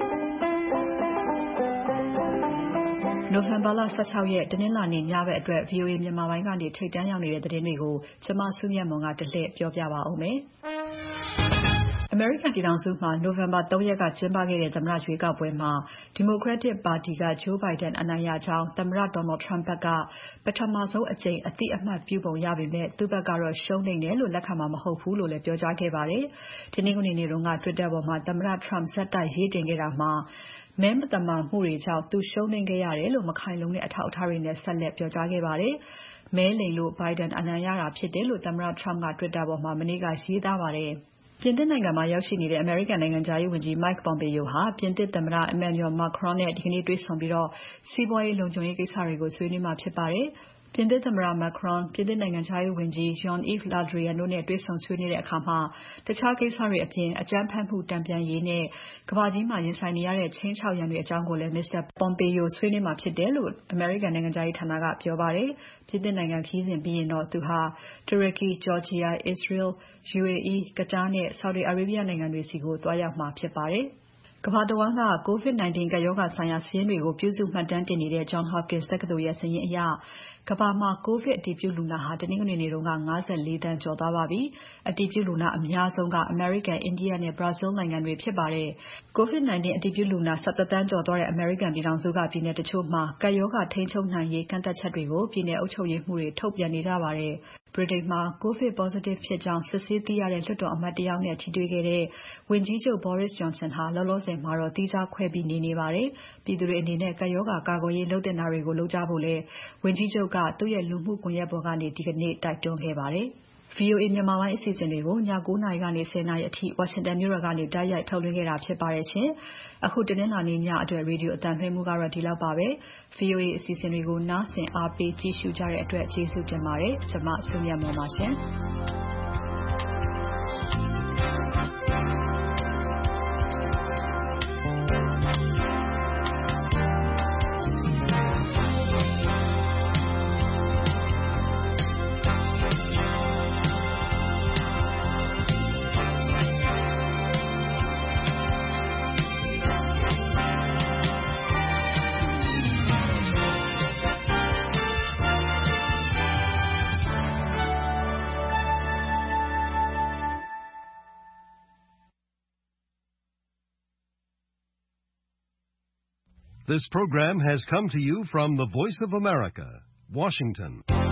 နိုဝင်ဘာလ 16 ရက်တနင်္လာနေ့ညဘက်အတွက် VOA မြန်မာပိုင်းကနေထိပ်တန်းရောက်နေတဲ့သတင်းတွေကိုကျွန်မစုမြတ်မွန်ကတလှည့်ပြောပြပါဦးမယ်။ အမေရိကန်ပြည်ထောင်စုမှာနိုဝင်ဘာ 3 ရက်ကကျင်းပခဲ့တဲ့သမ္မတရွေးကောက်ပွဲမှာ Democratic ပါတီက Joe Biden အနိုင်ရကြောင်းသမ္မတ Donald Trump ဘက်ကပထမဆုံးအကြိမ်အသိအမှတ်ပြုပုံရပေမဲ့သူ့ဘက်ကတော့ရှုံးနိမ့်တယ်လို့လက်ခံမှာမဟုတ်ဘူးလို့လည်းပြောကြားခဲ့ပါတယ်။ဒီနေ့ကနေနေ့တုန်းက Twitter ပေါ်မှာသမ္မတ Trump ဆက်တိုက်ရေးတင်ခဲ့တာမှာမဲမသမာမှုတွေကြောင့်သူရှုံးနိမ့်ခဲ့ရတယ်လို့မခိုင်လုံတဲ့အထောက်အထားတွေနဲ့ဆက်လက်ပြောကြားခဲ့ပါတယ်။မဲလိမ်လို့ Biden အနိုင်ရတာဖြစ်တယ်လို့သမ္မတ Trump က Twitter ပေါ်မှာမနေ့ကရေးသားပါတယ်။ပြင်သစ်နိုင်ငံမှာရောက်ရှိနေတဲ့အမေရိကန်နိုင်ငံသားရေးဝန်ကြီး Mike Pompeo ဟာပြင်သစ်သမ္မတ Emmanuel Macron နဲ့ဒီကနေ့တွေ့ဆုံပြီးစီးပွားရေးလုံခြုံရေးကိစ္စတွေကိုဆွေးနွေးမှာဖြစ်ပါတယ်။ပြင်သစ်သမ္မတ Macron ပြင်သစ်နိုင်ငံခြားရေးဝန်ကြီး Jean-Yves Le Drian တို့နဲ့တွေ့ဆုံဆွေးနွေးတဲ့အခါမှာတခြားကိစ္စတွေအပြင်အကြမ်းဖက်မှုတန်ပြန်ရေးနဲ့ကမ္ဘာကြီးမှာရင်ဆိုင်နေရတဲ့ခြိမ်းခြောက်ရန်တွေအကြောင်းကိုလည်း Mr. Pompeo ဆွေးနွေးမှာဖြစ်တယ်လို့အမေရိကန်နိုင်ငံခြားရေးဌာနကပြောပါတယ်။ပြင်သစ်နိုင်ငံခရီးစဉ်ပြီးရင်တော့သူဟာ Turkey, Georgia, Israel, UAE, Qatar နဲ့ Saudi Arabia နိုင်ငံတွေဆီကိုသွားရောက်မှာဖြစ်ပါတယ်။ကမ္ဘာတဝန်းက COVID-19 ကပ်ရောဂါဆိုင်ရာစာရင်းတွေကိုပြုစုမှတ်တမ်းတင်နေတဲ့ Johns Hopkins တက္ကသိုလ်ရဲ့စာရင်းအရကမ္ဘာမှာကိုဗစ်အတည်ပြုလူနာဟာတနင်္ဂနွေနေ့တုန်းက54သန်းကျော်သွားပါပြီ။အတည်ပြုလူနာအများဆုံးကအမေရိကန်၊အိန္ဒိယနဲ့ Brazil နိုင်ငံတွေဖြစ်ပါတယ်။ COVID-19 အတည်ပြုလူနာ17သန်းကျော်သွားတဲ့အမေရိကန်ပြည်ထောင်စုကပြည်နယ်တချို့မှာကပ်ရောဂါထိန်းချုပ်နိုင်ရေးကန့်သတ်ချက်တွေကိုပြည်နယ်အုပ်ချုပ်ရေးမှူးတွေထုတ်ပြန်နေကြပါတယ်။ ဗြိတိန်မှာ COVID positive ဖြစ်ကြောင်းစစ်ဆေးသိရတဲ့လွှတ်တော်အမတ်တယောက်နဲ့ထိတွေ့ခဲ့တဲ့ဝန်ကြီးချုပ် Boris Johnson ဟာလောလောဆယ်မှာတော့သီးခြားခွဲပြီးနေပါတယ်။ပြည်သူတွေအနေနဲ့ကပ်ရောဂါကာကွယ်ရေးလုပ်သင့်တာတွေကိုလုပ်ကြဖို့လည်းဝန်ကြီးချုပ်ကသူ့ရဲ့လူမှုကွန်ရက်ပေါ်ကနေဒီကနေ့တိုက်တွန်းခဲ့ပါတယ်။ VOA မြန်မာပိုင်းအစီအစဉ်တွေကိုည 9 နာရီကနေ 10 နာရီအထိဝါရှင်တန်မြို့တော်ကနေတိုက်ရိုက်ထုတ်လွှင့်ခဲ့တာဖြစ်ပါတယ်ရှင်။အခုတနင်္လာနေ့ညအတွက်ရေဒီယိုအသံလွှင့်မှုကတော့ဒီလောက်ပါပဲ။ VOA အစီအစဉ်တွေကိုနားဆင်အားပေးကြည့်ရှုကြတဲ့အတွက်ကျေးဇူးတင်ပါတယ်။ကျွန်မစုမြတ်မွန်ပါရှင်။ This program has come to you from the Voice of America, Washington.